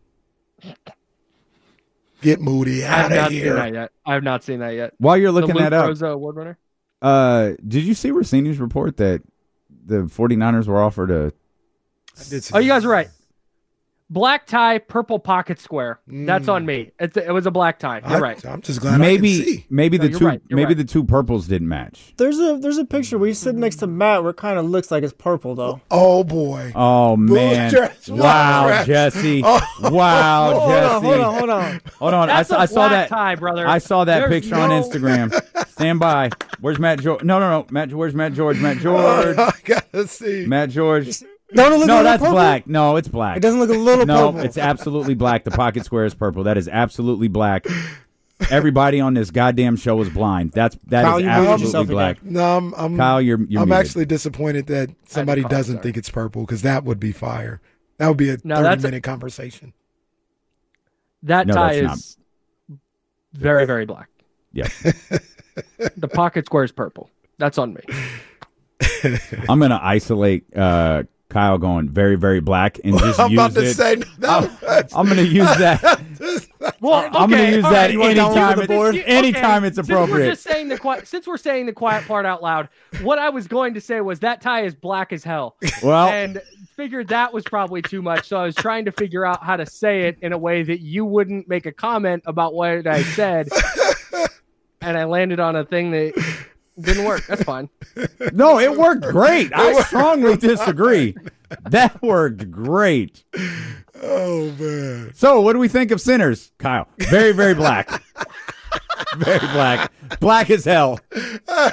Get Moody I have out not of seen here. that yet. I have not seen that yet. While you're The looking Luke that up, Rosa award winner. uh, did you see Rossini's report that the 49ers were offered a? I did see Oh, you that. guys are right. Black tie, purple pocket square. That's on me. It, it was a black tie. You're I, right. I'm just glad I maybe can see. maybe No, the you're two right. You're maybe right. the two purples didn't match. There's a there's a picture where he's sitting next to Matt where it kind of looks like it's purple though. Oh boy. Oh man! dress, Wow, black dress. Jesse! Oh. Wow, Hold Jesse! on, hold on, hold on. Hold on. I, That's saw- a I saw black that. tie, brother. I saw that There's picture on no- Instagram. Stand by. Where's Matt George? No, no, no. Matt. Where's Matt George? Matt George. I gotta see. Matt George. Don't it look a No, little that's purple? black. No, it's black. It doesn't look a little No, purple. it's absolutely black. The pocket square is purple. That is absolutely black. Everybody on this goddamn show is blind. That's that Kyle, is you muted absolutely yourself black. again. No, I'm. I'm Kyle, you're you're I'm muted. actually disappointed that somebody call, doesn't sorry. think it's purple because that would be fire. That would be a No, thirty that's a- minute conversation. That No, tie that's is very, very black. Yeah. The pocket square is purple. That's on me. I'm gonna isolate uh, Kyle going very, very black and just I'm use about to it. say, no, I'm, I'm going to use that. Well, okay, I'm going to use all that right, anytime. the board? It, anytime it's appropriate. Since we're just saying the quiet, since we're saying the quiet part out loud, what I was going to say was that tie is black as hell. Well, and figured that was probably too much, so I was trying to figure out how to say it in a way that you wouldn't make a comment about what I said, and I landed on a thing that didn't work. That's fine. No, it worked great. I strongly disagree. That worked great. Oh, man. So, what do we think of Sinners, Kyle? Very, very black. Very black. Black as hell. Uh,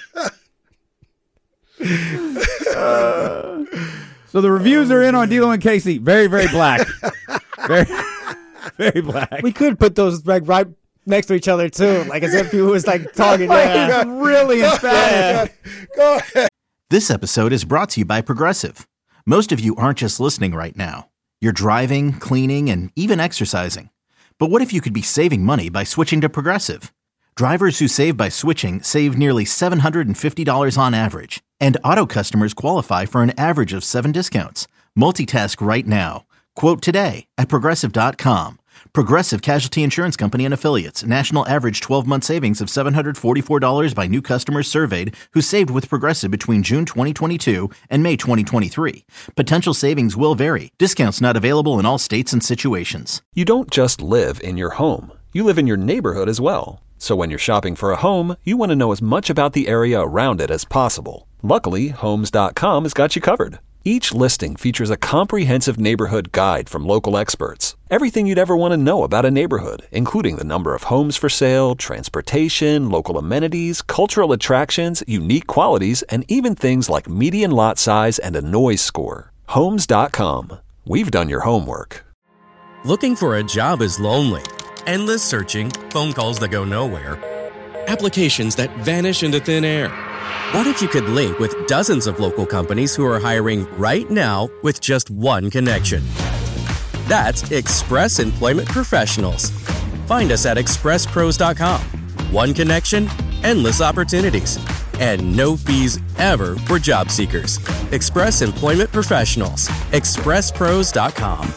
so, the reviews are in on D'Lo and Casey. Very, very black. Very, very black. We could put those like right next to each other, too. Like, as if he was, like, talking. Yeah. It's really emphatic. Go ahead. This episode is brought to you by Progressive. Most of you aren't just listening right now. You're driving, cleaning, and even exercising. But what if you could be saving money by switching to Progressive? Drivers who save by switching save nearly seven hundred fifty dollars on average. And auto customers qualify for an average of seven discounts. Multitask right now. Quote today at Progressive dot com. Progressive Casualty Insurance Company and Affiliates. National average twelve-month savings of seven hundred forty-four dollars by new customers surveyed who saved with Progressive between June twenty twenty-two and May twenty twenty-three. Potential savings will vary. Discounts not available in all states and situations. You don't just live in your home. You live in your neighborhood as well. So when you're shopping for a home, you want to know as much about the area around it as possible. Luckily, Homes dot com has got you covered. Each listing features a comprehensive neighborhood guide from local experts. Everything you'd ever want to know about a neighborhood, including the number of homes for sale, transportation, local amenities, cultural attractions, unique qualities, and even things like median lot size and a noise score. Homes dot com. We've done your homework. Looking for a job is lonely. Endless searching, phone calls that go nowhere, applications that vanish into thin air. What if you could link with dozens of local companies who are hiring right now with just one connection? That's Express Employment Professionals. Find us at express pros dot com. One connection, endless opportunities, and no fees ever for job seekers. Express Employment Professionals. express pros dot com.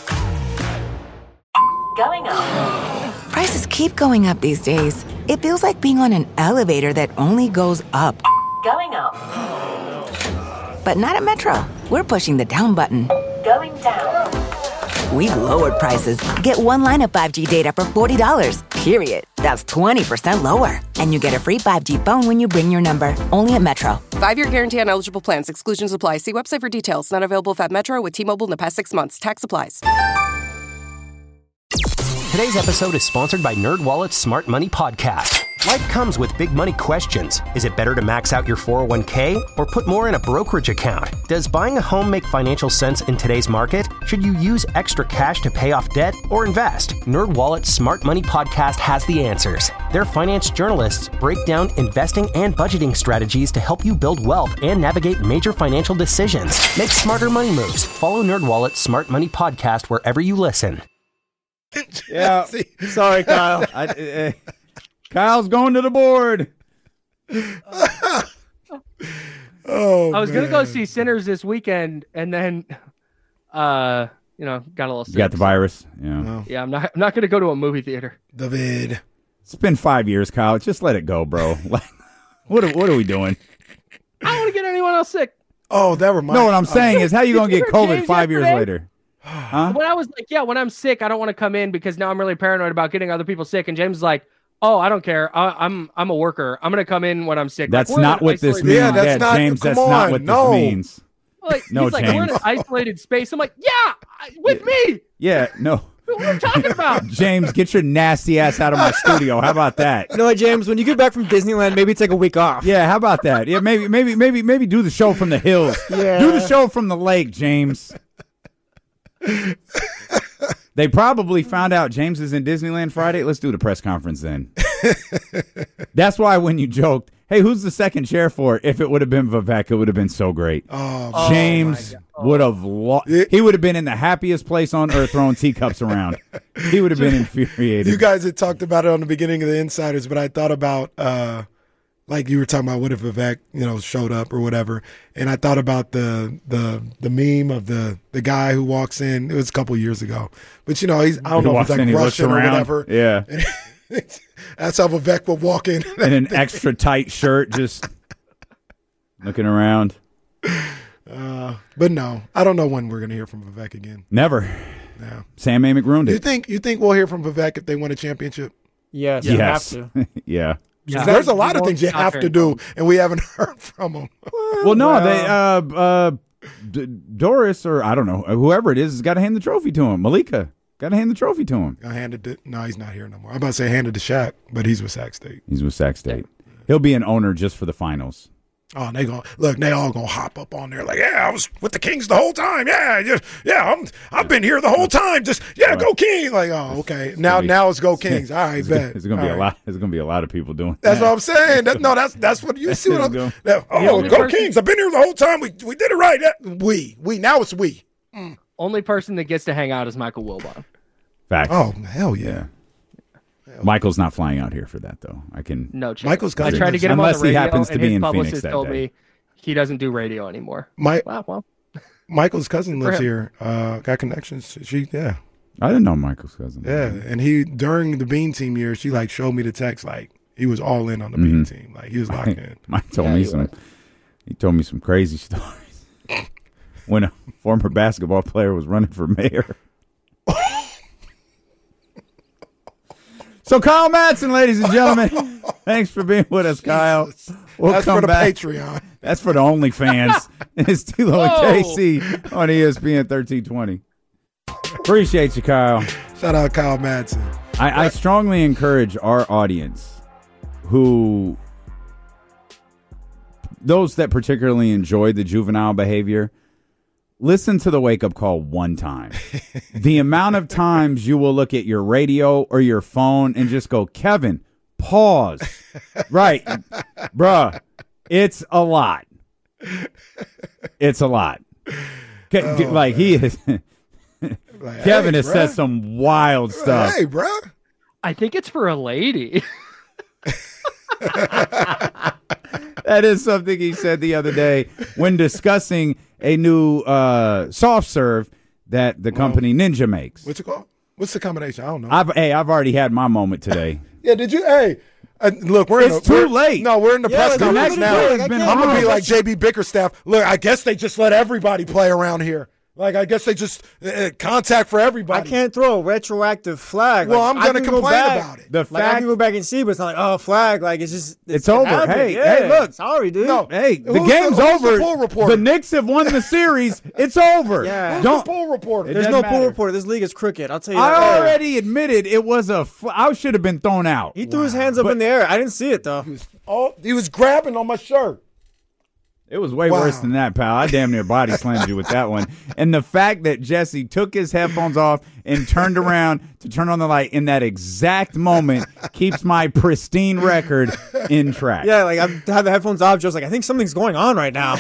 Going up. Prices keep going up these days. It feels like being on an elevator that only goes up. Going up. But not at Metro. We're pushing the down button. Going down. We've lowered prices. Get one line of five G data for forty dollars, period. That's twenty percent lower. And you get a free five G phone when you bring your number. Only at Metro. Five-year guarantee on eligible plans. Exclusions apply. See website for details. Not available if at Metro with T-Mobile in the past six months. Tax applies. Today's episode is sponsored by NerdWallet's Smart Money Podcast. Life comes with big money questions. Is it better to max out your four oh one k or put more in a brokerage account? Does buying a home make financial sense in today's market? Should you use extra cash to pay off debt or invest? NerdWallet's Smart Money Podcast has the answers. Their finance journalists break down investing and budgeting strategies to help you build wealth and navigate major financial decisions. Make smarter money moves. Follow NerdWallet's Smart Money Podcast wherever you listen. Yeah. Sorry, Kyle. I, uh, Kyle's going to the board. Oh, I was man. gonna go see Sinners this weekend, and then, uh, you know, got a little sick. You got the virus. Yeah. Oh. Yeah, I'm not. I'm not gonna go to a movie theater. David. It's been five years, Kyle. Just let it go, bro. Like, what are, what are we doing? I don't want to get anyone else sick. Oh, that reminds No, what I'm saying is, how you gonna Did you get hear COVID James five years yesterday? later? Huh? When I was like, yeah, when I'm sick, I don't want to come in because now I'm really paranoid about getting other people sick. And James is like, oh, I don't care. I, I'm I'm a worker. I'm gonna come in when I'm sick. That's like, we're not in what this isolated- means, Yeah, that's yeah, not- James. come That's not on, what no. this means. Like, No, he's like, we're in an James. isolated space. I'm like, yeah, I- with me. Yeah, no. What are you talking about? James, get your nasty ass out of my studio. How about that? You know what, James? When you get back from Disneyland, maybe take a week off. Yeah, how about that? Yeah, maybe, maybe, maybe, maybe do the show from the hills. Yeah. Do the show from the lake, James. They probably found out James is in Disneyland Friday. Let's do the press conference then. That's why when you joked, hey, who's the second chair for it? If it would have been Vivek, it would have been so great. Oh, James would have lo- he would have been in the happiest place on earth throwing teacups around. He would have been infuriated. you guys had talked about it on the beginning of the Insiders, but I thought about uh, like you were talking about, what if Vivek, you know, showed up or whatever. And I thought about the the the meme of the the guy who walks in. It was a couple years ago, but you know, he's I don't He know if walks it's like in, he looks Russian or around. whatever. Yeah. And that's how Vivek would walk in in an extra tight shirt, just looking around. Uh, but no, I don't know when we're gonna hear from Vivek again. Never. No. Sam Amick ruined it. You think you think we'll hear from Vivek if they win a championship? Yes, yes. you have to. yeah. Yeah. There's a lot of things you have to do, and we haven't heard from them. Well, no, well, they uh, uh, D- Doris or I don't know whoever it is has got to hand the trophy to him. Malika got to hand the trophy to him. I handed it. No, he's not here no more. I'm about to say handed to Shaq, but he's with Sac State. He's with Sac State. He'll be an owner just for the finals. Oh, they gonna look. They all gonna hop up on there like, yeah, I was with the Kings the whole time. Yeah, yeah, yeah. I'm, I've been here the whole time. Just yeah, go Kings. Like, oh, okay. Now, be, now it's go Kings. All right, it's bet. Gonna, it's gonna all be right. a lot. There's gonna be a lot of people doing. That's that. what I'm saying. That, no, that's that's what you see. What I'm, Go. that, oh, go person, Kings! I've been here the whole time. We we did it right. That, we we now it's we. Mm. Only person that gets to hang out is Michael Wilbon. Facts. Oh hell yeah. yeah. Michael's not flying out here for that, though. I can. No chance. Michael's got I tried to get him unless on the radio, he happens to and be his in publicist Phoenix that told day. me he doesn't do radio anymore. My, wow, well, Michael's cousin lives him. here. Uh, got connections. She yeah. I didn't know Michael's cousin. Yeah, and he during the Bean Team year, she like showed me the text like he was all in on the mm-hmm. Bean Team. Like he was locked in. Mike told Yeah, me he some. was. He told me some crazy stories. When a former basketball player was running for mayor. So Kyle Madsen, ladies and gentlemen, thanks for being with us, Kyle. We'll That's come for the back. Patreon. That's for the OnlyFans. It's D'Lo and K C on E S P N thirteen twenty. Appreciate you, Kyle. Shout out Kyle Madsen. I, I strongly encourage our audience, who those that particularly enjoy the juvenile behavior, listen to the wake-up call one time. The amount of times you will look at your radio or your phone and just go, Kevin, pause. Right. Bruh, it's a lot. It's a lot. Ke- Oh, like, he is... Like, Kevin hey, has bruh. said some wild stuff. Hey, bro. I think it's for a lady. That is something he said the other day when discussing a new uh, soft serve that the company Ninja makes. What's it called? What's the combination? I don't know. I've hey, I've already had my moment today. Yeah, did you? Hey, uh, look, we're in It's the, too we're- late. No, we're in the Yeah, press like, conference what now. are we doing? I can't I'm gonna be believe like it. J B Bickerstaff. Look, I guess they just let everybody play around here. Like, I guess they just uh, contact for I everybody. can't throw a retroactive flag. Well, Like, I'm I gonna can go complain back- about it. The Like, I fact can go back and see, but it's not like, oh, flag. Like, it's just. It's over. happened. Hey, Yeah. hey, look. Sorry, dude. No. Hey, the Who's game's the- who's the over. pool reporter? The Knicks have won the series. It's over. Yeah. Who's Don't. the poll reporter? It There's doesn't no pool matter. reporter. This league is crooked. I'll tell you I that. already admitted it was a. F- I should have been thrown out. He threw his hands up But- in the air. I didn't see it, though. Oh, he was grabbing on my shirt. It was way Wow. worse than that, pal. I damn near body slammed you with that one. And the fact that Jesse took his headphones off and turned around to turn on the light in that exact moment keeps my pristine record in track. Yeah, like, I had the headphones off. Joe's like, I think something's going on right now.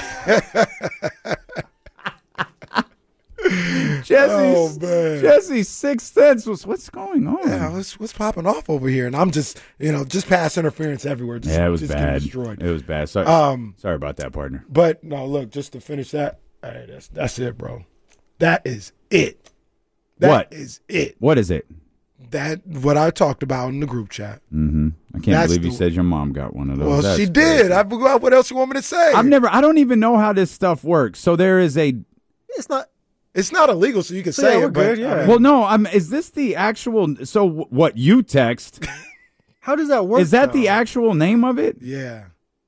Jesse's, Oh, man. Jesse's sixth sense was, what's going on? Yeah, what's what's popping off over here? And I'm just, you know, just pass interference everywhere. Just, Yeah, it was just getting bad. destroyed. It was bad. Sorry, Um, sorry about that, partner. But no, look, just to finish that, hey, that's that's it, bro. That is it. That What? is it. What is it? That what I talked about in the group chat. Mm-hmm. I can't That's believe you the- said your mom got one of those. Well, That's she crazy. did. I forgot what else you want me to say. I've never. I don't even know how this stuff works. So there is a. It's not. It's not illegal, so you can So, say yeah, we're it. But, good, yeah. I mean, Well, no. I'm. Is this the actual? So w- what you text? How does that work? Is that the though? actual name of it? yeah.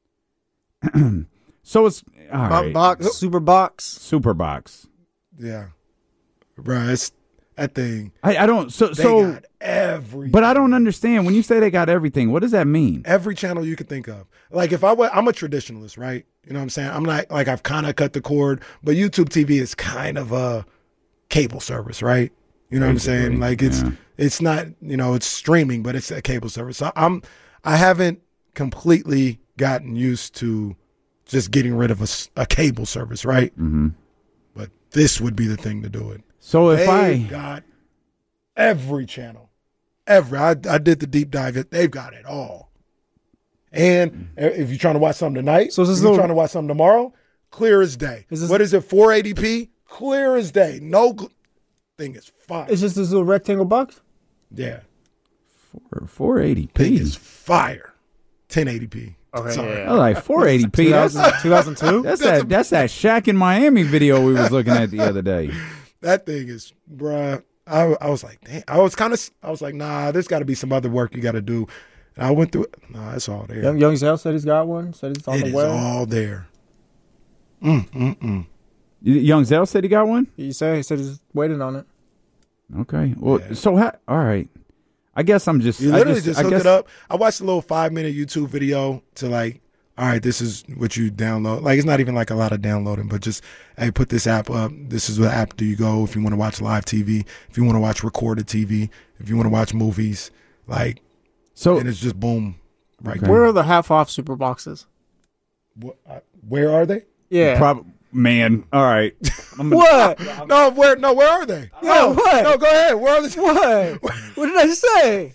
So it's all Bo- right. box, super box? Superbox. Yeah. Bro, it's that thing. I, I don't. So They so. got every But I don't understand when you say they got everything. What does that mean? every channel you could think of. Like if I was, I'm a traditionalist, right? You know what I'm saying? I'm not like I've kind of cut the cord, but YouTube T V is kind of a cable service, right? You know what I'm saying? Basically, Like it's yeah. it's not, you know, it's streaming, but it's a cable service. So I'm I haven't completely gotten used to just getting rid of a, s- a cable service, right? Mm-hmm. But this would be the thing to do it. So if They've I got every channel, every I, I did the deep dive. They've got it all. And if you're trying to watch something tonight, so if this you're little, trying to watch something tomorrow, clear as day. Is this, what is it, four eighty p? Clear as day. No gl- thing is fire. It's just this little rectangle box? Yeah. four eighty p. Thing is fire. ten eighty p. Okay, Sorry. yeah, yeah. I was like four eighty p. That's two thousand two? That's that. That's that Shaq in Miami video we was looking at the other day. That thing is, bruh. I, I was like, damn. I was kind of. I was like, nah. There's got to be some other work you got to do. And I went through it. Nah, it's all there. Young Young Zell said he's got one. Said it's on it the is way. all there. Mm mm mm. Young Zell said he got one. He said he said he's waiting on it. Okay. Well, Yeah. so ha- all right. I guess I'm just. You I literally just, just, I hook guess, it up. I watched a little five minute YouTube video to like, all right, this is what you download. Like, it's not even like a lot of downloading, but just, hey, put this app up. This is what app do you go if you want to watch live T V, if you want to watch recorded T V, if you want to watch movies. Like, so and it's just boom, right okay. Where are the half off super boxes? What, uh, where are they? Yeah. Prob- man. All right. I'm What? no, where? No, where are they? Yeah, no, what? No, go ahead. Where are they? What? What did I say?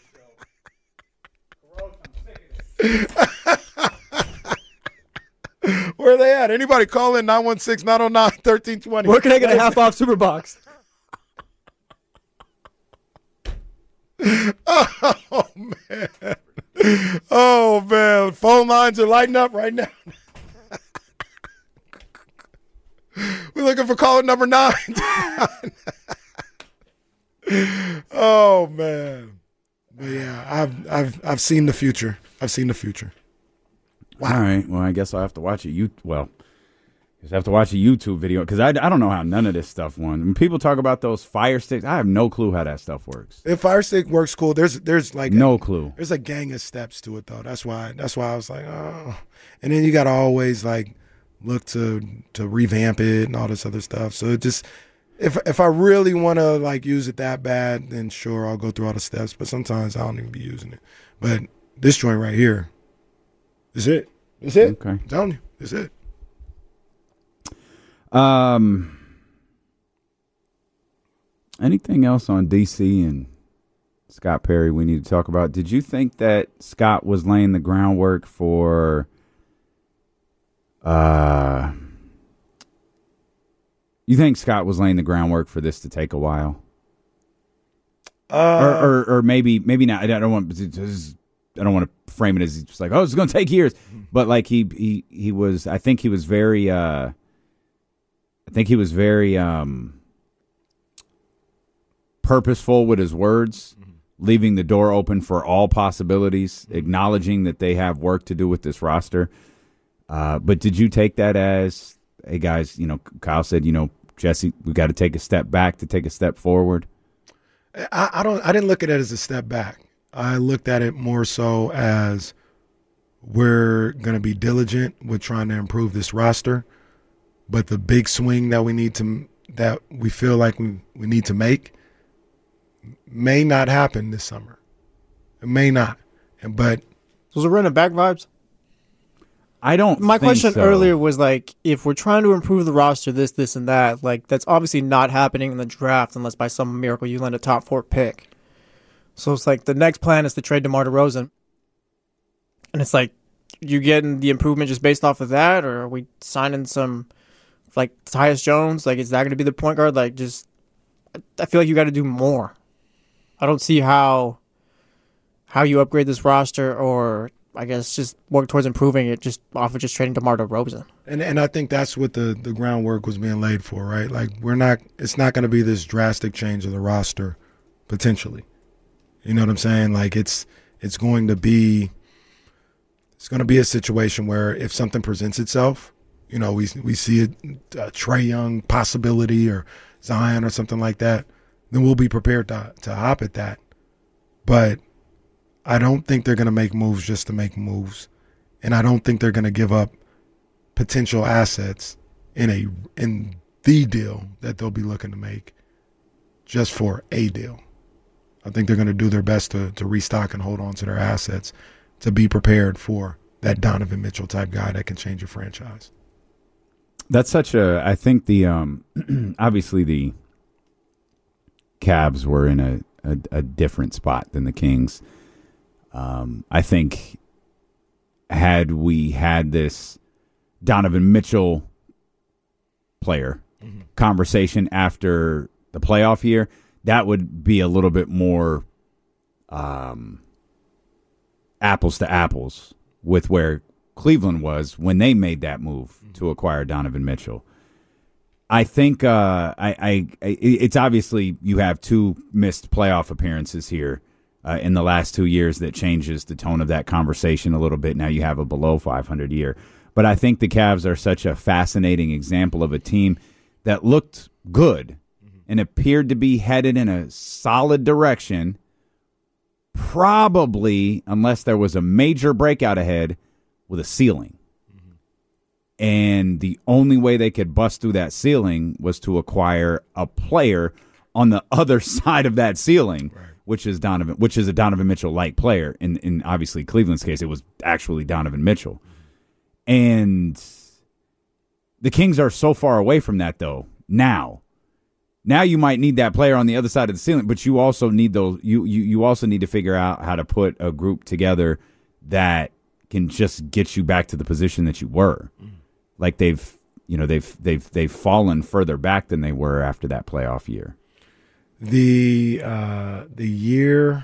Where are they at? Anybody call in nine one six, nine oh nine, one three two zero. Where can I get a half off super box? Oh, man. Oh, man. Phone lines are lighting up right now. We're looking for caller number nine. Oh, man. But yeah, I've I've I've seen the future. I've seen the future. Wow. All right. Well, I guess I'll have to watch a you. Well, I just have to watch a YouTube video because I, I don't know how none of this stuff won. When people talk about those Fire Sticks, I have no clue how that stuff works. If Fire Stick works cool, there's there's like no a, clue. There's a gang of steps to it though. That's why that's why I was like, oh. And then you got to always like look to to revamp it and all this other stuff. So it just if if I really want to like use it that bad, then sure I'll go through all the steps. But sometimes I don't even be using it. But this joint right here, is it. That's it. Okay. I'm telling you, that's it. Um. Anything else on D C and Scott Perry we need to talk about? Did you think that Scott was laying the groundwork for uh you think Scott was laying the groundwork for this to take a while? Uh, or, or or maybe maybe not. I don't want I don't want to frame it as just like, oh, it's going to take years. But like he he he was I think he was very uh I think he was very um purposeful with his words, mm-hmm. leaving the door open for all possibilities, mm-hmm. acknowledging that they have work to do with this roster. Uh, but did you take that as, hey, guys, you know, Kyle said, you know, Jesse, we got to take a step back to take a step forward? I, I don't. I didn't look at it as a step back. I looked at it more so as we're going to be diligent with trying to improve this roster, but the big swing that we need to that we feel like we, we need to make may not happen this summer. It may not. And but was it running back vibes? I don't. My think question so. earlier was like, if we're trying to improve the roster, this, this, and that, like that's obviously not happening in the draft unless by some miracle you land a top four pick. So it's like the next plan is to trade DeMar DeRozan, and it's like you getting the improvement just based off of that, or are we signing some like Tyus Jones? Like, is that going to be the point guard? Like, just I feel like you got to do more. I don't see how how you upgrade this roster, or I guess just work towards improving it just off of just trading DeMar DeRozan. And and I think that's what the, the groundwork was being laid for, right? Like we're not it's not going to be this drastic change of the roster potentially. You know what I'm saying? Like it's it's going to be it's going to be a situation where if something presents itself, you know, we we see a, a Trae Young possibility or Zion or something like that, then we'll be prepared to to hop at that. But I don't think they're going to make moves just to make moves, and I don't think they're going to give up potential assets in a in the deal that they'll be looking to make just for a deal. I think they're going to do their best to to restock and hold on to their assets to be prepared for that Donovan Mitchell type guy that can change your franchise. That's such a. I think the um, obviously the Cavs were in a, a, a different spot than the Kings. Um, I think had we had this Donovan Mitchell player mm-hmm. conversation after the playoff year, that would be a little bit more um, apples to apples with where Cleveland was when they made that move mm-hmm. to acquire Donovan Mitchell. I think uh, I, I, it's obviously you have two missed playoff appearances here uh, in the last two years that changes the tone of that conversation a little bit. Now you have a below five hundred year. But I think the Cavs are such a fascinating example of a team that looked good and appeared to be headed in a solid direction, probably, unless there was a major breakout ahead, with a ceiling. Mm-hmm. And the only way they could bust through that ceiling was to acquire a player on the other side of that ceiling, right. which is Donovan, which is a Donovan Mitchell-like player. In, in obviously Cleveland's case, it was actually Donovan Mitchell. Mm-hmm. And the Kings are so far away from that, though, now. Now you might need that player on the other side of the ceiling, but you also need those. You, you you also need to figure out how to put a group together that can just get you back to the position that you were. Mm. Like they've, you know, they've they've they've fallen further back than they were after that playoff year. The uh, the year,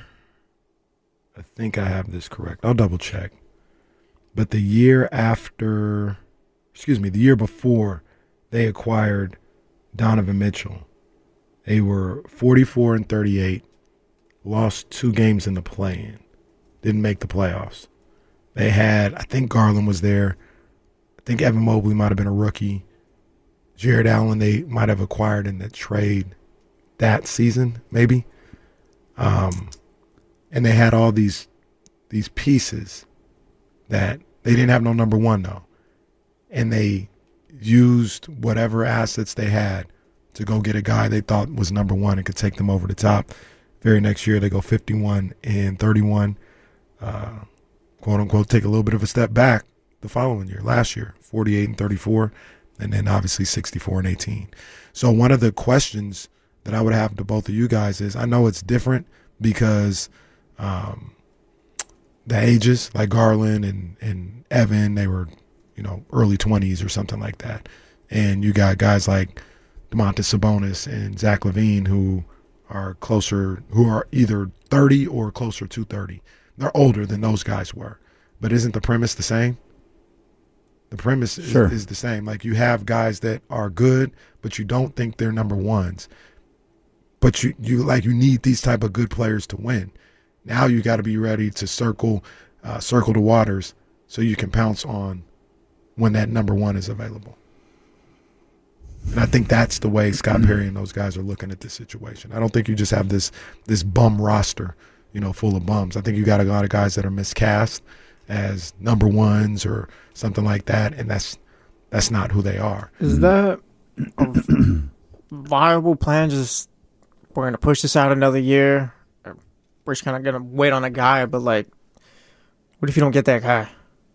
I think I have this correct. I'll double check. But the year after, excuse me, the year before they acquired Donovan Mitchell, they were forty-four and thirty-eight, lost two games in the play-in, didn't make the playoffs. They had, I think Garland was there. I think Evan Mobley might have been a rookie. Jared Allen they might have acquired in the trade that season, maybe. Um, and they had all these these pieces that they didn't have no number one, though. And they used whatever assets they had to go get a guy they thought was number one and could take them over the top. Very next year, they go fifty-one and thirty-one, uh, quote unquote, take a little bit of a step back the following year, last year, forty-eight and thirty-four, and then obviously sixty-four and eighteen. So one of the questions that I would have to both of you guys is, I know it's different because um, the ages, like Garland and, and Evan, they were, you know, early twenties or something like that. And you got guys like Domantas Sabonis and Zach LaVine who are closer, who are either thirty or closer to thirty. They're older than those guys were. But isn't the premise the same? The premise sure. is, is the same. Like, you have guys that are good, but you don't think they're number ones. But you, you like you need these type of good players to win. Now you got to be ready to circle, uh, circle the waters so you can pounce on when that number one is available. And I think that's the way Scott Perry and those guys are looking at this situation. I don't think you just have this this bum roster, you know, full of bums. I think you got a lot of guys that are miscast as number ones or something like that, and that's that's not who they are. Is that a viable plan? Just we're going to push this out another year. We're just kind of going to wait on a guy, but like, what if you don't get that guy?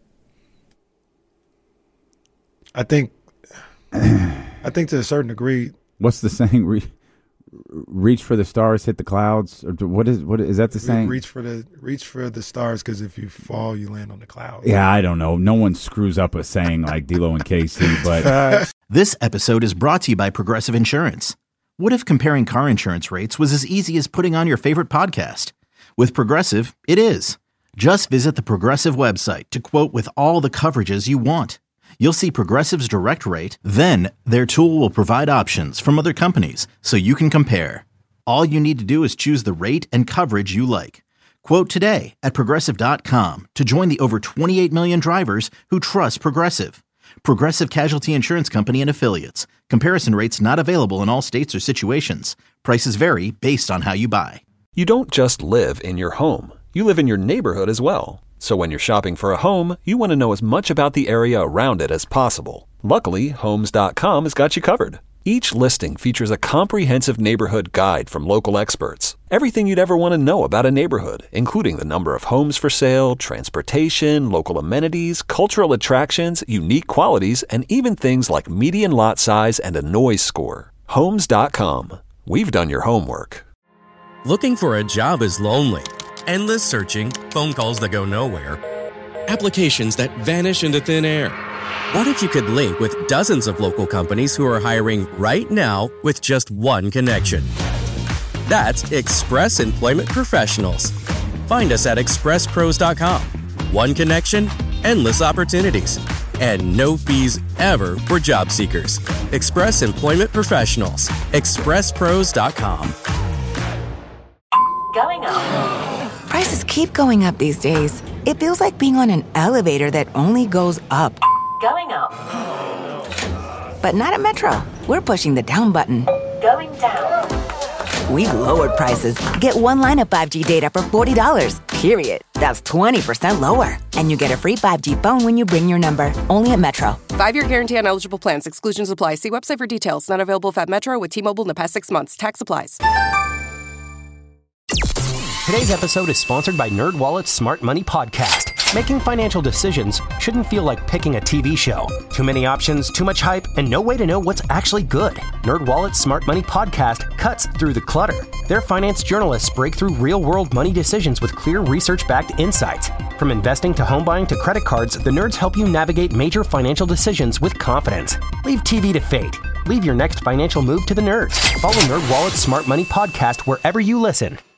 I think. I think to a certain degree. What's the saying? Re- reach for the stars, hit the clouds. Or what is what is that the saying? Reach for the reach for the stars, because if you fall, you land on the clouds. Yeah, I don't know. No one screws up a saying like D'Lo and K C. But this episode is brought to you by Progressive Insurance. What if comparing car insurance rates was as easy as putting on your favorite podcast? With Progressive, it is. Just visit the Progressive website to quote with all the coverages you want. You'll see Progressive's direct rate, then their tool will provide options from other companies so you can compare. All you need to do is choose the rate and coverage you like. Quote today at Progressive dot com to join the over twenty-eight million drivers who trust Progressive. Progressive Casualty Insurance Company and Affiliates. Comparison rates not available in all states or situations. Prices vary based on how you buy. You don't just live in your home. You live in your neighborhood as well. So when you're shopping for a home, you want to know as much about the area around it as possible. Luckily, Homes dot com has got you covered. Each listing features a comprehensive neighborhood guide from local experts. Everything you'd ever want to know about a neighborhood, including the number of homes for sale, transportation, local amenities, cultural attractions, unique qualities, and even things like median lot size and a noise score. Homes dot com. We've done your homework. Looking for a job is lonely. Endless searching, phone calls that go nowhere. applications that vanish into thin air. What if you could link with dozens of local companies who are hiring right now with just one connection? That's Express Employment Professionals. Find us at express pros dot com. One connection, endless opportunities, and no fees ever for job seekers. Express Employment Professionals. express pros dot com. Going up. Prices keep going up these days. It feels like being on an elevator that only goes up. Going up. But not at Metro. We're pushing the down button. Going down. We've lowered prices. Get one line of five G data for forty dollars. Period. That's twenty percent lower. And you get a free five G phone when you bring your number. Only at Metro. Five-year guarantee on eligible plans. Exclusions apply. See website for details. Not available if at Metro with T-Mobile in the past six months. Tax applies. Today's episode is sponsored by NerdWallet's Smart Money Podcast. Making financial decisions shouldn't feel like picking a T V show. Too many options, too much hype, and no way to know what's actually good. NerdWallet's Smart Money Podcast cuts through the clutter. Their finance journalists break through real-world money decisions with clear research-backed insights. From investing to home buying to credit cards, the nerds help you navigate major financial decisions with confidence. Leave T V to fate. Leave your next financial move to the nerds. Follow NerdWallet's Smart Money Podcast wherever you listen.